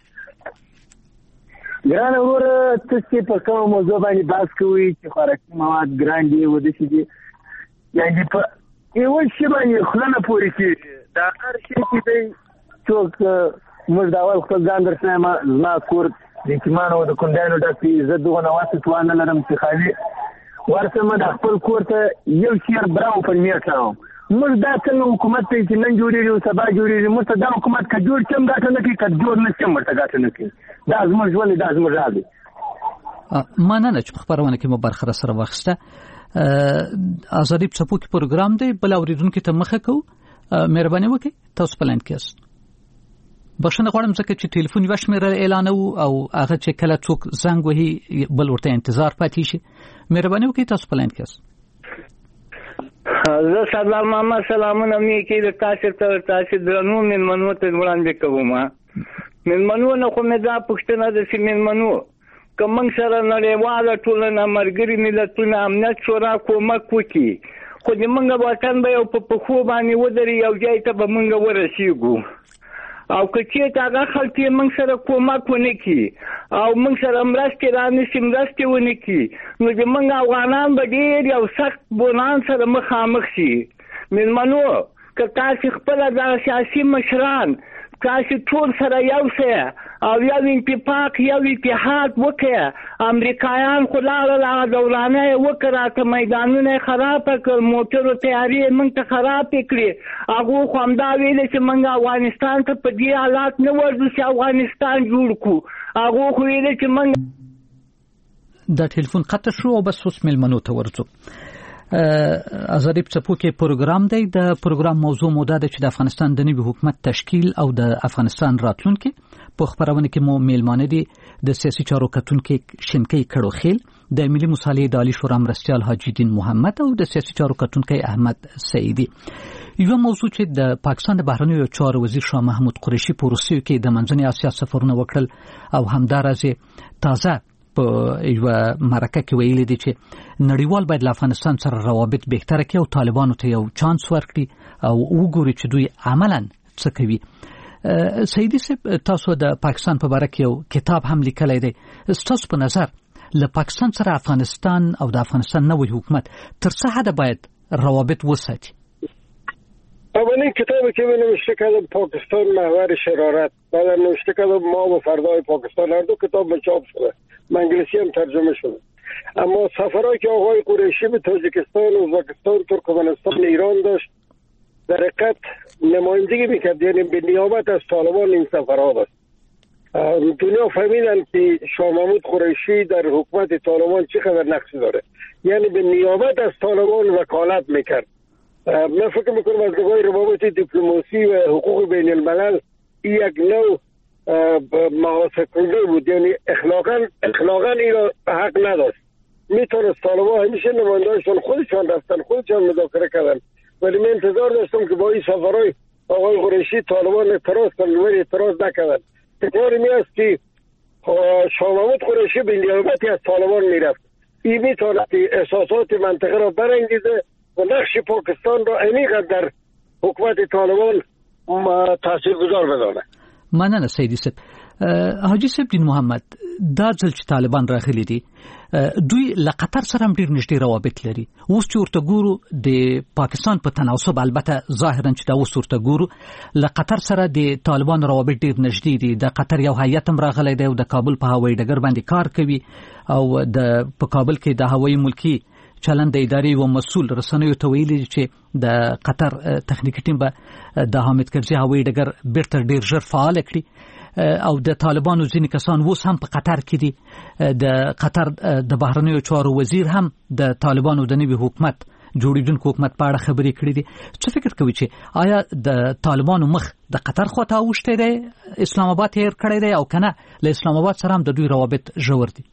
ګران اورور تاسو په کومه موضوع باندې بحث کوئ چې خوراکي مواد ګران دي و د شي دي یعنی په یو شی باندې خلنه پوری کیږي دا هر شي چې دی څوک موږ دا ول خپل ځان درسنه ما زما کور د کمانو د کندانو د پی زدو نه واسه توانه لرم چې خالي ورته ما د خپل کور ته یو شیر براو په میټاو موږ دا څنګه حکومت ته چې نن جوړیږي او سبا جوړیږي موږ ته دا حکومت کا جوړ چم غاټه نه کی کډ جوړ نه چم ورته غاټه نه کی دا زموږ ژوند دا زموږ راځي مننه چې خبرونه کې مو برخه سره واخسته. ازادي په څپو کې پروګرام دی، بل اوریدونکو ته مخه کو مهرباني وکړئ تاسو په لاین کې یاست. بښنه غواړم ځکه چې ټلیفون یو شمېره اعلان او هغه چې کله څوک زنګ وهي بل ورته انتظار پاتې شي. مهرباني وکړئ تاسو په لاین کې یاست. زه سلام ماما سلامونه مې کې د تاسو ته تاسو درنو مېلمنو ته وړاندې کوم. مېلمنو نه خو مې دا پوښتنه ده چې مېلمنو که موږ سره نړیواله ټولنه ملګري ملتونه امنیت شورا کومک وکړي خو د موږ وطن به یو په پښو باندې ودري یو ځای ته به موږ ورسېږو او که چېرته هغه خلک یې موږ سره کومک ونه کړي او موږ سره مرستې رانیسي مرستې ونه کړي نو د موږ افغانان به ډېر یو سخت بحران سره مخامخ شي. مېلمنو که تاسې خپله دغه سیاسي مشران تاسو ټول سره یو څه او یو اتفاق یو اتحاد وکړه. امریکایان خو لاړل هغه دورانه یې وکړه که میدانونه یې خراب کړل موټرو تیارې یې موږ ته خراب کړې هغو خو همدا ویلې چې موږ افغانستان ته په دې حالات نه ورځو چې افغانستان جوړ کړو هغو خو ویلې چې موږ دا ټلیفون قطع شو او بس اوس مېلمنو ته ورځو. ازادي په څپو کې پروګرام دی. د پروګرام موضوع مو ده چې د افغانستان د نوي حکومت تشکیل او د افغانستان راتلونکي. په خبرونه کې مو میلمانه دي د سیاسي چارو کتونکو شینکي کړو خیل، د ملي مصالحې د عالی شورا مرستیال حاجی دین محمد او د سیاسي چارو کتونکو احمد سعیدی. یو موضوع چې د پاکستان د بهرنیو چارو وزیر شاه محمود قریشي په روسیې کې د منځنۍ اسیا سفرونه وکړل او همدارسه تازه په یو مرکه کې ویلي دي چې نړیوال باید له افغانستان سره روابط بهتره کړي او طالبانو ته یو چانس ورکړي او وګوري چې دوی عملاً څه کوي. سیدی صاحب تاسو د پاکستان په اړه یو کتاب هم لیکلی دی. تاسو په نظر له پاکستان سره افغانستان او د افغانستان نوې حکومت تر څه حد باید روابط وساتي؟ اولین کتابی که من نوشته کردم پاکستان محور شرارت، بعد نوشته کردم ما و فردای پاکستان، هر دو کتاب چاپ شده، من انگلیسی هم ترجمه شده. اما سفرهایی که آقای قریشی به تاجیکستان، ازبکستان، ترکمنستان، ایران داشت در حقیقت نمایندگی میکرد، یعنی به نیابت از طالبان این سفرها داشت. دنیا فهمیدن که شاه محمود قریشی در حکومت طالبان چقدر نقشی داره، یعنی به نیابت از طالبان وکالت میکرد. من فکر میکنم از نگاه روابط دیپلماسی و حقوق بین الملل یک نوع محاسب کننده بود، یعنی اخلاقا اخلاقا این را حق نداشت. میتونست طالبان همیشه نمایندهاشون خودشان رفتن، خودشان مذاکره کردن، ولی من انتظار داشتم که با این سفرهای آقای قریشی طالبان اعتراض کنن، ولی اعتراض نکردن. تکرار می است که شاه محمود قریشی به نیابتی از طالبان میرفت. این میتواند احساسات منطقه را برانگیزه و نقش پاکستان را عمیقا در حکومت طالبان تاثیرگذار بدانه. مننه سیدی صاحب. حاجی صاحب دین محمد، دا ځل چې طالبان راغلي دي دوی له قطر سره هم ډېر نږدې روابط لري. اوس چې ورته ګورو د پاکستان په تناسب، البته ظاهرا چې دا اوس ورته ګورو له قطر سره د طالبان روابط ډېر نږدې دي. د قطر یو هیئت هم راغلی دی او د کابل په هوایي ډګر باندې کار کوي، او د په کابل کې د هوایي ملکي چلند د ادارې و مسؤل رسنیو ته ویلي چې د قطر تخنیکي ټیم به د حامد کرزي هوایي ډګر بیرته ډېر ژر فعال کړي، او د طالبانو ځینې کسان اوس هم په قطر کې دي. د قطر د بهرنیو چارو وزیر هم د طالبانو د نوي حکومت جوړیدونکو حکومت په اړه خبرې کړې دي. څه فکر کوي چې آیا د طالبانو مخ د قطر خواته اوښتی دی، اسلام آباد هیر کړی دی، او کنه له اسلام آباد سره هم د دوی روابط ژور دي؟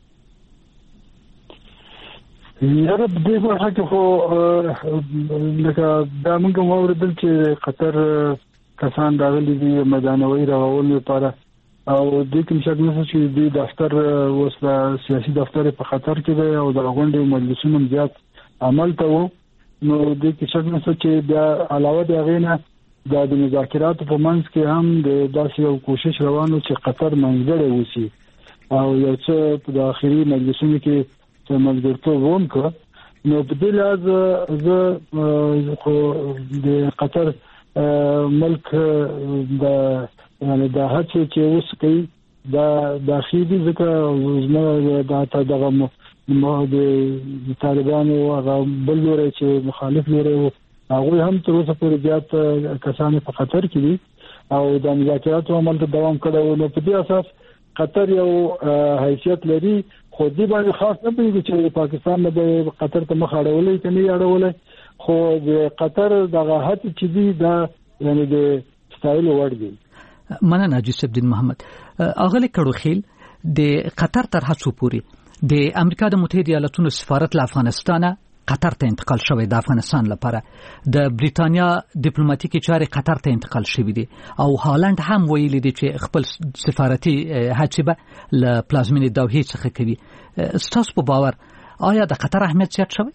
یاره په دې برخه کې خو لکه دا موږ هم واورېدل چې قطر کسان راغلي دي مدانوي راغولو لپاره، او دې کې شک نشته چې دې دفتر اوس د سیاسي دفتر په خطر کې دی او د غونډې مجلسونو زیات عمل ته وو. نو دې کې شک نشته چې بیا علاوه د هغې نه د مذاکراتو په منځ کې هم د داسې یو کوشش روان و چې قطر منځګړی اوسي او یو څه په داخلي مجلسونو کې ملګرتوب وکړ. نو په دې لحاظ زه خو د قطر ملک د یعنی د هڅې چې اوس کوي دا داخلي ځکه زموږ د دغه د طالبانو هغه بل لوري چې مخالف لوري هغه هم تر اوسه پورې زیات کسان په خطر کې دي او د مذاکراتو عمل ته دوام کړی. نو په دې اساس قطر یو حیثیت لري، خو دې باندې خاص نه پوهیږي چې پاکستان نه به قطر ته مخ اړولې کني اړولې، خو د قطر دغه هڅه چې دي دا یعنی د ستایل وړ دي. مننه حاجي صاحب دین محمد. اغلی کړو خیل د قطر تر هڅو پوري د امریکا د متحده ایالاتونو سفارت له افغانستان قطر ته انتقال شوی د افغانستان لپاره. د بریتانیا ډیپلوماټیکي چارې قطر ته انتقال شوې دي او هالند هم ویلي دي چې خپل سفارتي هڅې به له پلازمینې دوحې څخه کوي. ستاسو په باور آیا د قطر اهمیت زیات شوی؟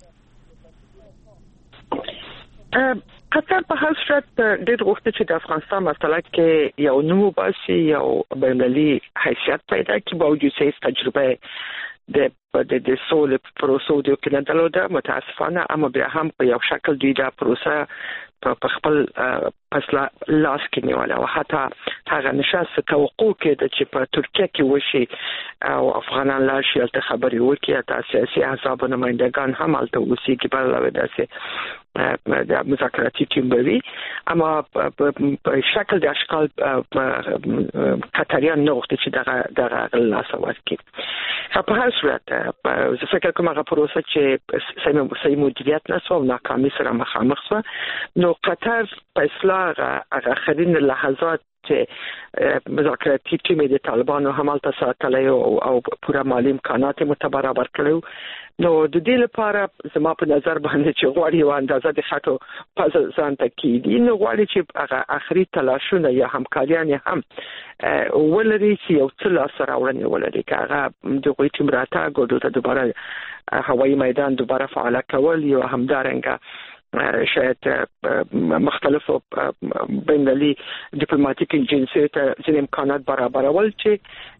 قطر په هر صورت ډېر غوښتل چې د افغانستان مسله کې یو نوم وباسي، یو بین‌المللي حیثیت پیدا کړي، باوجود چې تجربه د د د سولې پروسو د کې نه درلوده متاسفانه، اما بیا هم په یو شکل دوی دا پروسه په خپل پسلا لاس کې نیوله او حتی هغه نشست توقع کېده چې په ترکیه کې وشي او افغانان لا شي الته خبري وکړي، تاسو سیاسي احزاب نمائندگان هم الته اوسېږي په علاوه داسې د مذاکراتي ټیم بوي، اما په شکل د اشکال قطریان نه غوښتي چې دغه دغه لاس ورکړي. په هر صورت زه فکر کوم هغه پروسه چې صحیح مدیریت نشو او ناکامي سره مخامخ شو، نو قطر په اصلاح هغه اخرین لحظات چې مذاکراتي ټیم د طالبانو همالته ساتلی او پوره مالی امکانات متبرابر کړو. نو د دې لپاره زما په نظر باندې چې غواړي یو اندازه د خاطو پز ځان ته کېدي، نو غواړي چې هغه اخري تلاشونه یا همکاریان هم ولري چې یو څه لاسته راوړنې ولري، که هغه د غوی ټیم راتګ او دلته دوباره هوایي میدان دوباره فعال کول یا همدارنګه شاید مختلفو بین‌المللي ډیپلوماټیک ایجنسیو ته ځینې امکانات برابرول چې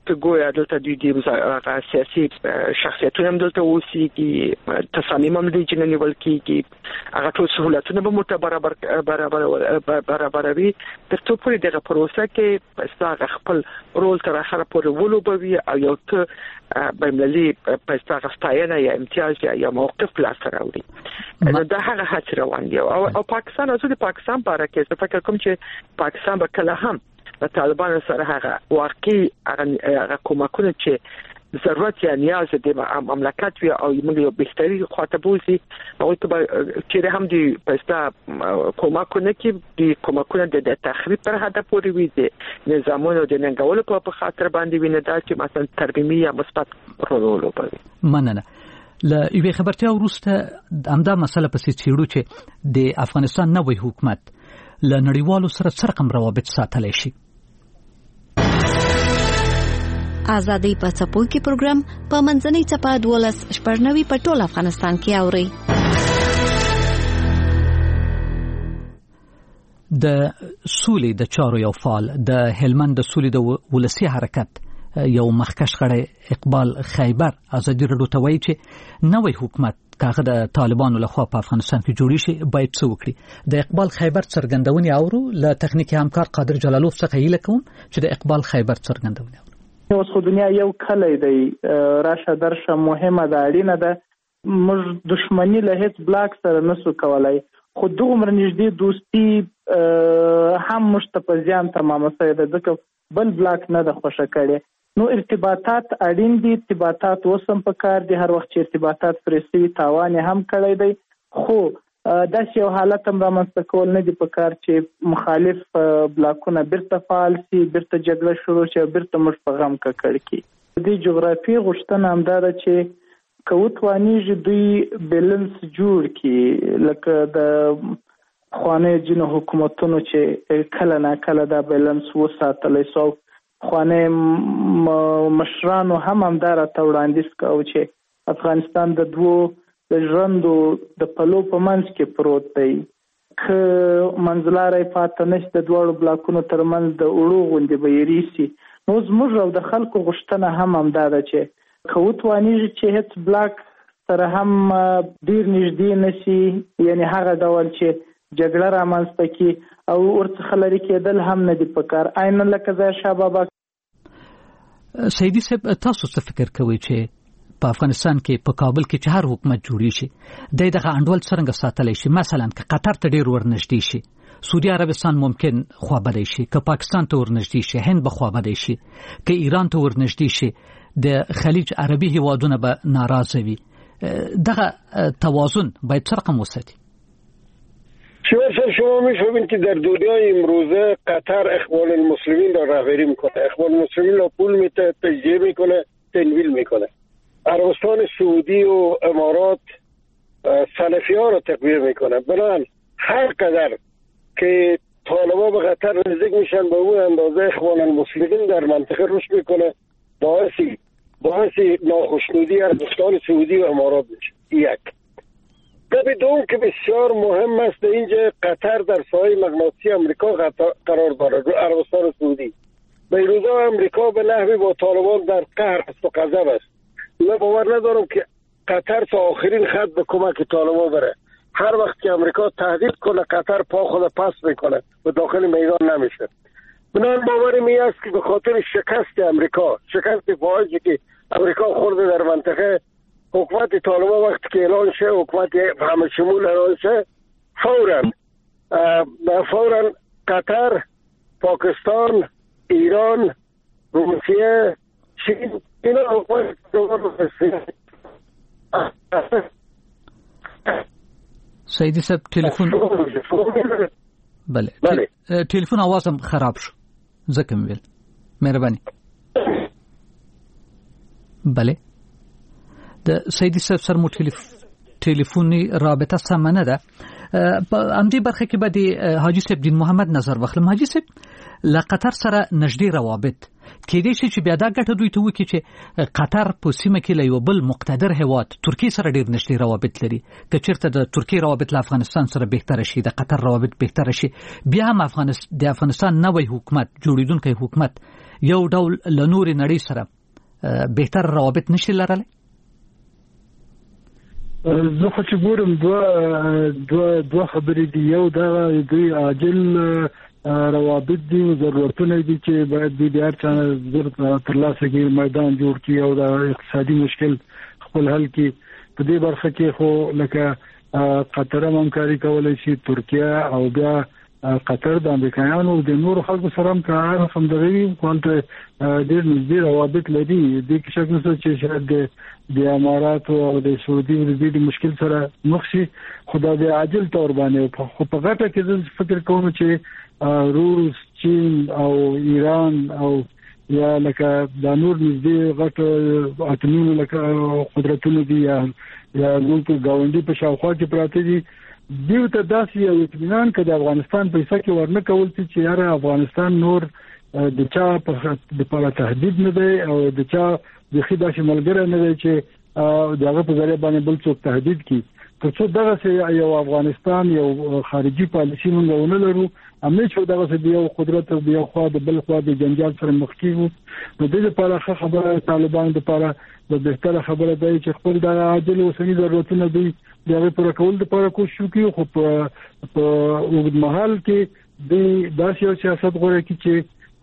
ته ګویا دلته دوی د سیاسي شخصیتونو هم دلته اوسېږي، تصامیم هم دوی جنني ول کېږي، هغه ټول سهولتونه به مرته برابر برابر برابروي تر څو پورې دغه پروسه کې ستاسو خپل رول تر اخره پورې ولوبوي او یو ته بینالمللي پښتاغه ستاینه یا امتیاز یا موقف لا سره وړي. نو دا هغه هڅه روان دي او پاکستان او د پاکستان په اړه کې فکر کوم چې پاکستان به کله هم د طالبانو سره هغه واقعي هغه کومکونه چې ضرورت یا نیاز د مملکت وي او موږ یو بهتري خاطر بوزي او چې هم دي پښتا کومکونه کې دي کومکونه د تخریب پر هدف پورې وي دي نظامونو د ننګولو په خاطر باندې ویني دا چې مثلا ترمیمي یا مثبت رول ولوبوي. مننه. ل یوې خبرتیا وروسته همدا مسله پسې چیرو چې د افغانستان نوې حکومت ل نړیوالو سره څه رقم روابط ساتلی شي. آزادۍ په څپو کې پروګرام په منځنۍ چپه دولس شپږنوي په ټول افغانستان کې اوري. د سولې د چارو یو فعال د هلمند د سولې د ولسی حرکت یو مخکښ غړی اقبال خیبر ازادي راډیو ته وایي چې نوې حکومت کاغه د طالبانو لخوا په افغانستان کې جوړی شي باید څه وکړي. د اقبال خیبر څرګندونې اورو له تخنیکی همکار قادر جلالوف څخه هیله کوم چې د اقبال خیبر څرګندونې اورو. اوس خو دنیا یو کلی دی، راشه درشه مهمه ده، اړینه ده. موږ دښمنی له هیڅ بلاک سره نسو کولای، خو دومره نږدې دوستي هم موږ ته په زیان تمامه شوې ده ځکه بل بلاک نه ده خوښه کړې. نو ارتباطات اړین دي، ارتباطات اوس هم پکار دي، هر وخت چې ارتباطات پرې سوي تاوان هم کړی دی، خو داسې یو حالت هم رامنځته کول نه دي پکار چې مخالف بلاکونه بیرته فعال سي، بیرته جګړه شروع شي او بیرته موږ په غم ککړ کړي. د جغرافي غوښتنه همدا ده چې که وتوانیږي دوی بیلنس جوړ کړي، لکه د پخوانیو ځینو حکومتونو چې کله نه کله دا بیلنس وساتلی سو. پخوانیو مشرانو هم همدا راته وړاندیز کوي چې افغانستان د دوو د ژوندو د پلو په منځ کې پروت دی، که منځلارۍ پاتې نشته د دواړو بلاکونو ترمنځ د اوړو غوندې به یې ریسي. نو زموږ او د خلکو غوښتنه هم همدا ده چې که وتوانیږي چې هیڅ بلاک سره هم ډېر نږدې نشي، یعنی هغه ډول چې جګړه رامنځته کړي او ورڅخه لرې کېدل هم نه دي پکار. عیناً لکه ځای شاه بابا. سیدي صاحب تاسو څه فکر کوئ چې په افغانستان کې په کابل کې چې هر حکومت جوړی شي د دغه انډول څنګه ساتلی شي؟ مثلا که قطر ته ډیر ورنږدې شي، سعودي عربستان ممکن خوابدی شي، که پاکستان ته ورنږدې شي، هند به خوابدی شي، که ایران ته ورنږدې شي د خلیج عربي هیوادونه به ناراضه وي. دغه توازن باید څه رقم وساتي؟ شما شما می‌فهمید که در دنیای امروزه قطر اخوان المسلمین را رهبری میکنه، اخوان المسلمین را پول میده، تجزیه میکنه، تنویل میکنه. عربستان سعودی و امارات سلفی ها را تقویه میکنه. بنابراین هر قدر که طالبان به قطر نزدیک میشن به اون اندازه اخوان المسلمین در منطقه رشد میکنه، باعثی باعثی ناخشنودی عربستان سعودی و امارات میشه. یک گپ دوم که بسیار مهم است، اینجا قطر در سایه مغناطیسی امریکا قرار دارد. عربستان سعودی به روزا امریکا به نحوی با طالبان در قهر است و غضب است. من باور ندارم که قطر تا آخرین خط به کمک طالبان بره. هر وقت که امریکا تهدید کنه قطر پا خود پس میکنه و داخل میدان نمیشه. من باور می است که به خاطر شکست امریکا، شکست فاحشی که امریکا خورده در منطقه، حکومت طالبان وقتی که اعلان شه، حکومت همه شمول اعلان شه، فوراً فوراً قطر، پاکستان، ایران، روسیه، چین، اینا حکومت سیدی صاحب تلفن بله بله تلفن آوازم خراب شو ځکه مې ویل مهرباني. بله د سیدی صاحب سره مو ټلیفوني رابطه سمه نه ده. په همدې برخه کې به د حاجي صاحب دین محمد نظر واخلم. حاجي صاحب له قطر سره نږدې روابط کېدای شي چې بیا دا ګټه دوی ته وکړي چې قطر په سیمه کې له یو بل مقتدر هیواد ترکیه سره ډېر نږدې روابط لري. که چېرته د ترکیه روابط له افغانستان سره بهتره شي، د قطر روابط بهتره شي، بیا هم افغانستان د افغانستان نوی حکومت جوړېدونکی حکومت یو ډول له نورې نړۍ سره بهتر روابط نشي لرلی. زه خو چې ګورم دوه دوه دوه خبرې دي. یو دا دوی عاجل روابط دي، ضرورتونه دي چې باید د هر چا ضرورت ترلاسه کړي، میدان جوړ کړي او د اقتصادي مشکل خپل حل کړي. په دې برخه کې خو لکه قطر هم همکاري کولی شي، ترکیه او بیا قطر د امریکایانو د نورو خلکو سره هم کار هم دغوي کوانته ډېر نږدې روابط لري. دې کې شک نشته چې شاید د امارات او د سعودي د دې مشکل سره مخ شي، خو دا د عاجل تور باندې. خو په غټه کې زه فکر کوم چې روس، چین او ایران او یا لکه د نور نږدې غټ اتمونو لکه قدرتونه دي یا یا ملک گاونډي په شاوخوا کې پراته دي، دیو ته داسې یو اطمینان که د افغانستان پیسې کې ورنه کول چې یاره افغانستان نور د چا په لپاره تهدید نه دی او د چا د خیدا شملګره نه دی چې دغه په ذریعہ باندې بل څوک تهدید کړي. که څو دغه یو افغانستان یو خارجي پالیسي موږ ونه لرو، امنیت شو دغه یو قدرت او یو خوا د بل خوا د جنجال سره مخ کیږو. نو د دې لپاره خبره طالبان لپاره د بهتره خبره دی چې خپل د عاجل اوسنی ضرورتونه دي دغه پر کول لپاره کوشش وکړي، خو په وګړي محل کې د داسې سیاست غوړي کې چې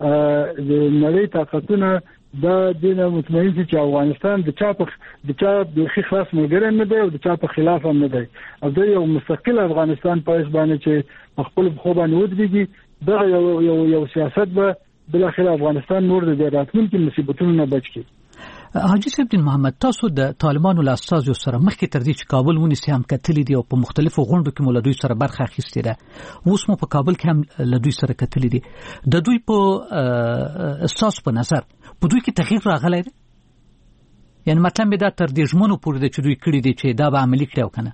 د نړۍ طاقتونه دا دینه مطمئن چې افغانستان د چا په د چا د خلاص ملګری نه دی او د چا په خلاف هم نه دی، او د یو مستقل افغانستان په اس باندې چې خپل خو باندې ودرېږي. دا یو یو یو سیاست به بل اخر افغانستان نور د راتلونکي مصیبتونو نه بچ کی. حاجی صاحب دین محمد، تاسو د طالبانو له استازو سره مخکې تر دې چې کابل ونیسي هم کتلې دي او په مختلفو غونډو کې مو له دوی سره برخه اخیستې ده، اوس مو په کابل کې هم له دوی سره کتلې دي. د دوی په استاسو په نظر په دوی کې تغییر راغلی دی؟ یعنی مطلب دا تر دې ژمنو پورې ده چې دوی کړي دي چې دا به عملي کړي او که نه؟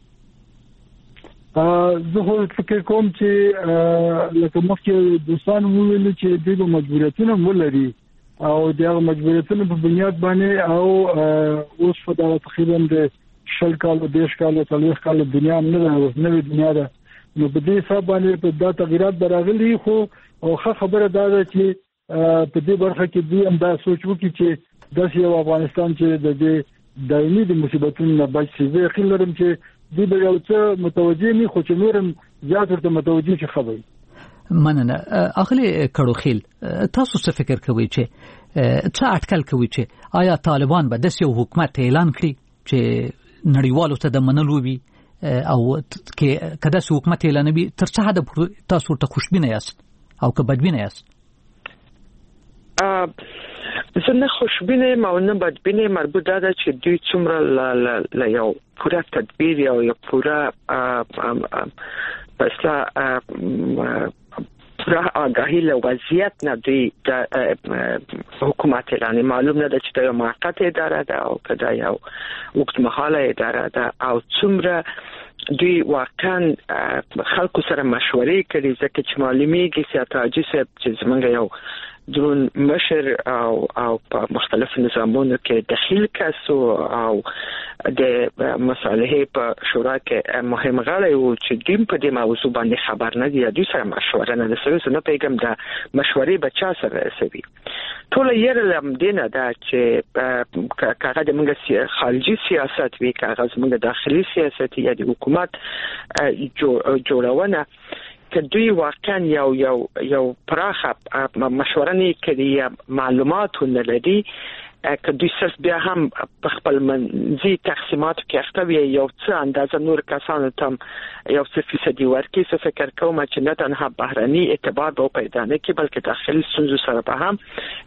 زه خو فکر کوم چې لکه مخکې دوستانو وویل چې دوی به مجبوریتونه ولري او دغه مجبوریتونو په بنیاد باندې او اوس په دا تقریبا د شل کال او دیش کال او څلور کال دنیا نه ده، نوې دنیا ده. نو په دې حساب باندې په دا تغیرات براغلي، خو او خبره دا ده چې په دې برخه کې دوی هم دا سوچ وکړي چې داسې یو افغانستان چې د دې دایمي د مصیبتونو نه بچ شي. زه خیال لرم چې دوی به یو څه متوجه نه، خو چې نورم زیات ورته متوجه شي. خبري مننه. اخلي کړوخیل، تاسو څه فکر کوئ چې څه اټکل کوئ چې آیا طالبان به داسې یو حکومت اعلان کړي چې نړیوالو ته د منلو وي او کې کدا سو حکومت اعلان وي؟ تر څه حد تاسو ته خوشبینه یاست او که بدبینه یاست؟ زه نه خوشبینه یم او نه بدبینه، مربوط ده چې دوی څومره ل یو پوره تدبیر او یو پوره پسلا پوره آگاهی له وضعیت نه دوی د حکومت اعلان. معلوم نه ده چې دا یو موقت اداره ده او که دا یو اوږدمهاله اداره ده او څومره دوی واقعا خلکو سره مشورې کړي، ځکه چې معلومیږي سیاست حاجي صاحب چې زمونږ یو درون مشر او او په مختلفو نظامونو کې دخیل کسو او د مصالحې په شورا کې مهم غړی وو چې دوی په دې موضوع باندې خبر نه دي، دوی سره مشوره نه ده سوي. نه پیغام د مشورې بچا سره رسوي. ټول یې لم دینه دا چې کاغه د موږ خارجي سیاست وی، کاغه موږ داخلي سیاست یا د حکومت جوړونه که دوی واقعا یو یو یو پراخه مشوره نه کوي، معلومات نه لري، که دوی صرف بیا هم په خپل منځي تقسیماتو کې اخته وي یو څه اندازه نور کسانو ته یو څه فیصدي ورکړي، څه فکر کوم چې نه تنها بهرني اعتبار به پیدا نه کړي بلکې داخلي ستونزو سره به هم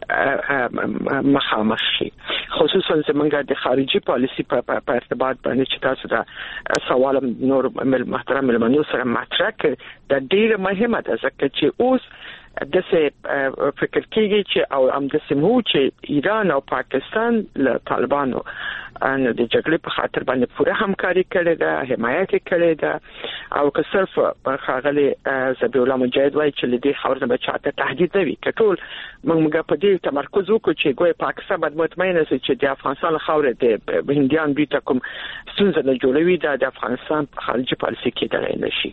مخامخ شي. خصوصا زمونږ د خارجي پالیسي په ارتباط باندې چې تاسو دا سوال نور محترم ملمنو سره مطرح کړ، دا ډیره مهمه ده ځکه چې اوس د څه فکر کیږي چې او هم د سیمو چې ایران او پاکستان له طالبانو ان د جګړې په خاطر باندې پوره همکاري کړې ده، حمایت کړې ده او که صرف خاغلی زبیح الله مجاهد وایي چې لدی خبره به چاته تهدید نه وي. کټول موږ په دې تمرکز وکړو چې ګویا پاکستان باید مطمئن شي چې د افغانستان خاوره د هندیان دوی ته کوم ستونزه نه جوړوي، د افغانستان خارجي پالیسي کې دغه نشي.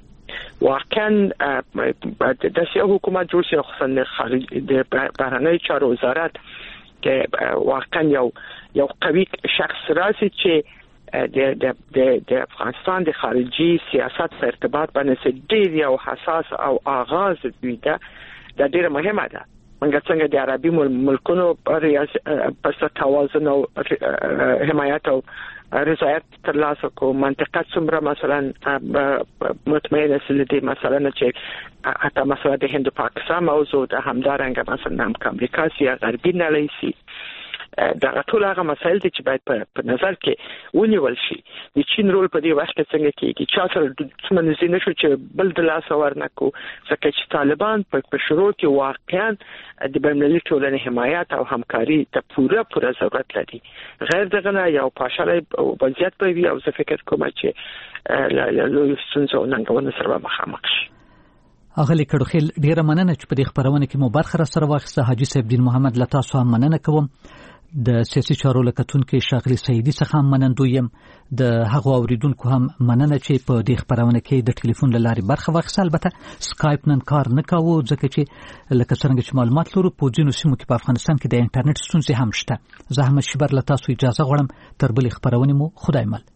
واقعا د سیاسي حکومت جوړ شي خصوصا د خارج د بهرنی چارو وزارت کې واقعا یو یو قوي شخص راسي چې د د د د افغانستان د خارجي سیاست په ارتباط باندې ډېر یو حساس او آغاز دی دا د ډېر مهمه ده. منګه څنګه د عربي ملکونو په توازن او حمایت او رضایت ترلاسه کو منطقه څومره مثلا مطمئنه سلدي مثلا چې حتی مثلا د هند پاکستان موضوع د همدارنګه مثلا د امریکا سي غربي نړۍ سي دا ټول هغه مسایل چې باید په نظر کې ونیول شي. د چین رول په دې وخت کې څنګه کېږي چې اصل څومره زینه شو چې بل د لاس ورنکو ځکه چې طالبان په شروع کې واقعا د بین‌المللي ټولنې حمایت او همکاري ته پوره پوره ضرورت لري. غیر دغه نه یو پاشاله وضعیت به وي او زه فکر کوم چې له لوی ستونزو ننګونې سره مخامخ شي. اغلی کډوخیل ډیره مننه چې په دې خبرونه کې مو برخه را سره واخیسته. حاجی صاحب دین محمد لتا سو هم مننه کوم. د سیاسي چارو لکتونکو شاغلی سیدی څخه هم منندوی یم. د هغو اوریدونکو هم مننه چې په دې خبرونه کې د ټلیفون له لارې برخه واخیسته. البته سکایپ نن کار نه کاوه ځکه چې لکه څنګه چې معلومات لرو په ځینو سیمو کې په افغانستان کې د انټرنیټ ستونزې هم شته. زه احمد شبر له تاسو اجازه غواړم تر بلې خبرونه مو خدای مل.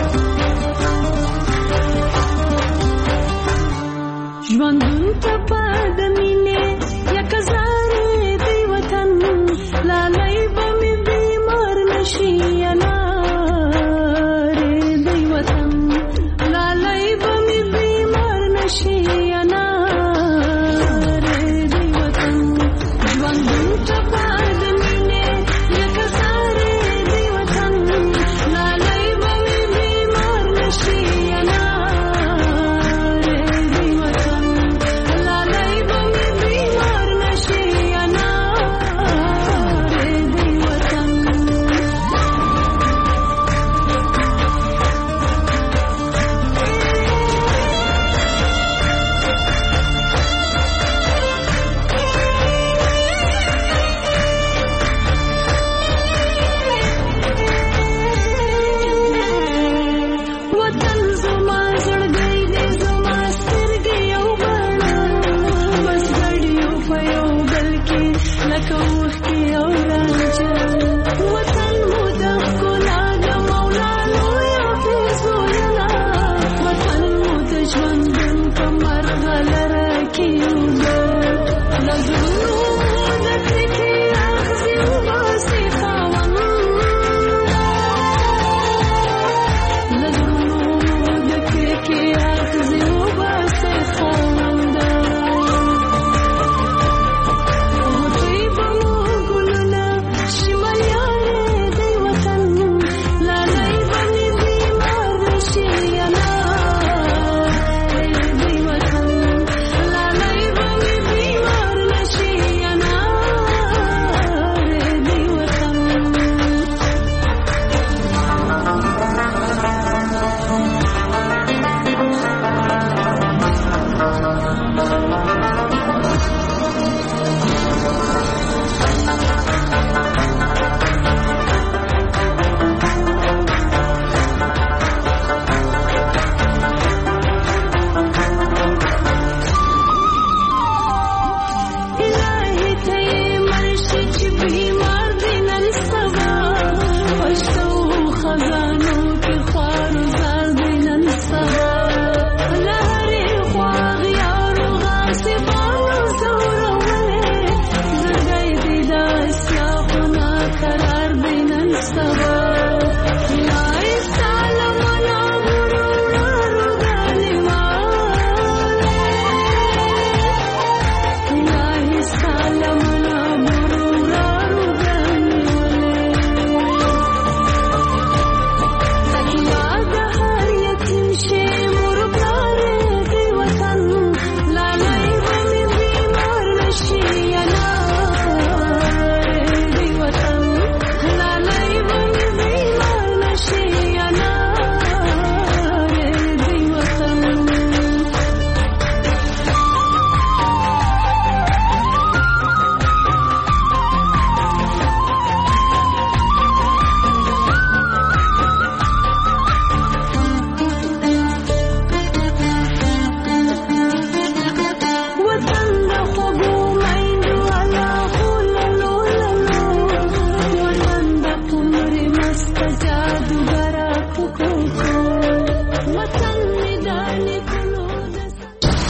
ژوند ته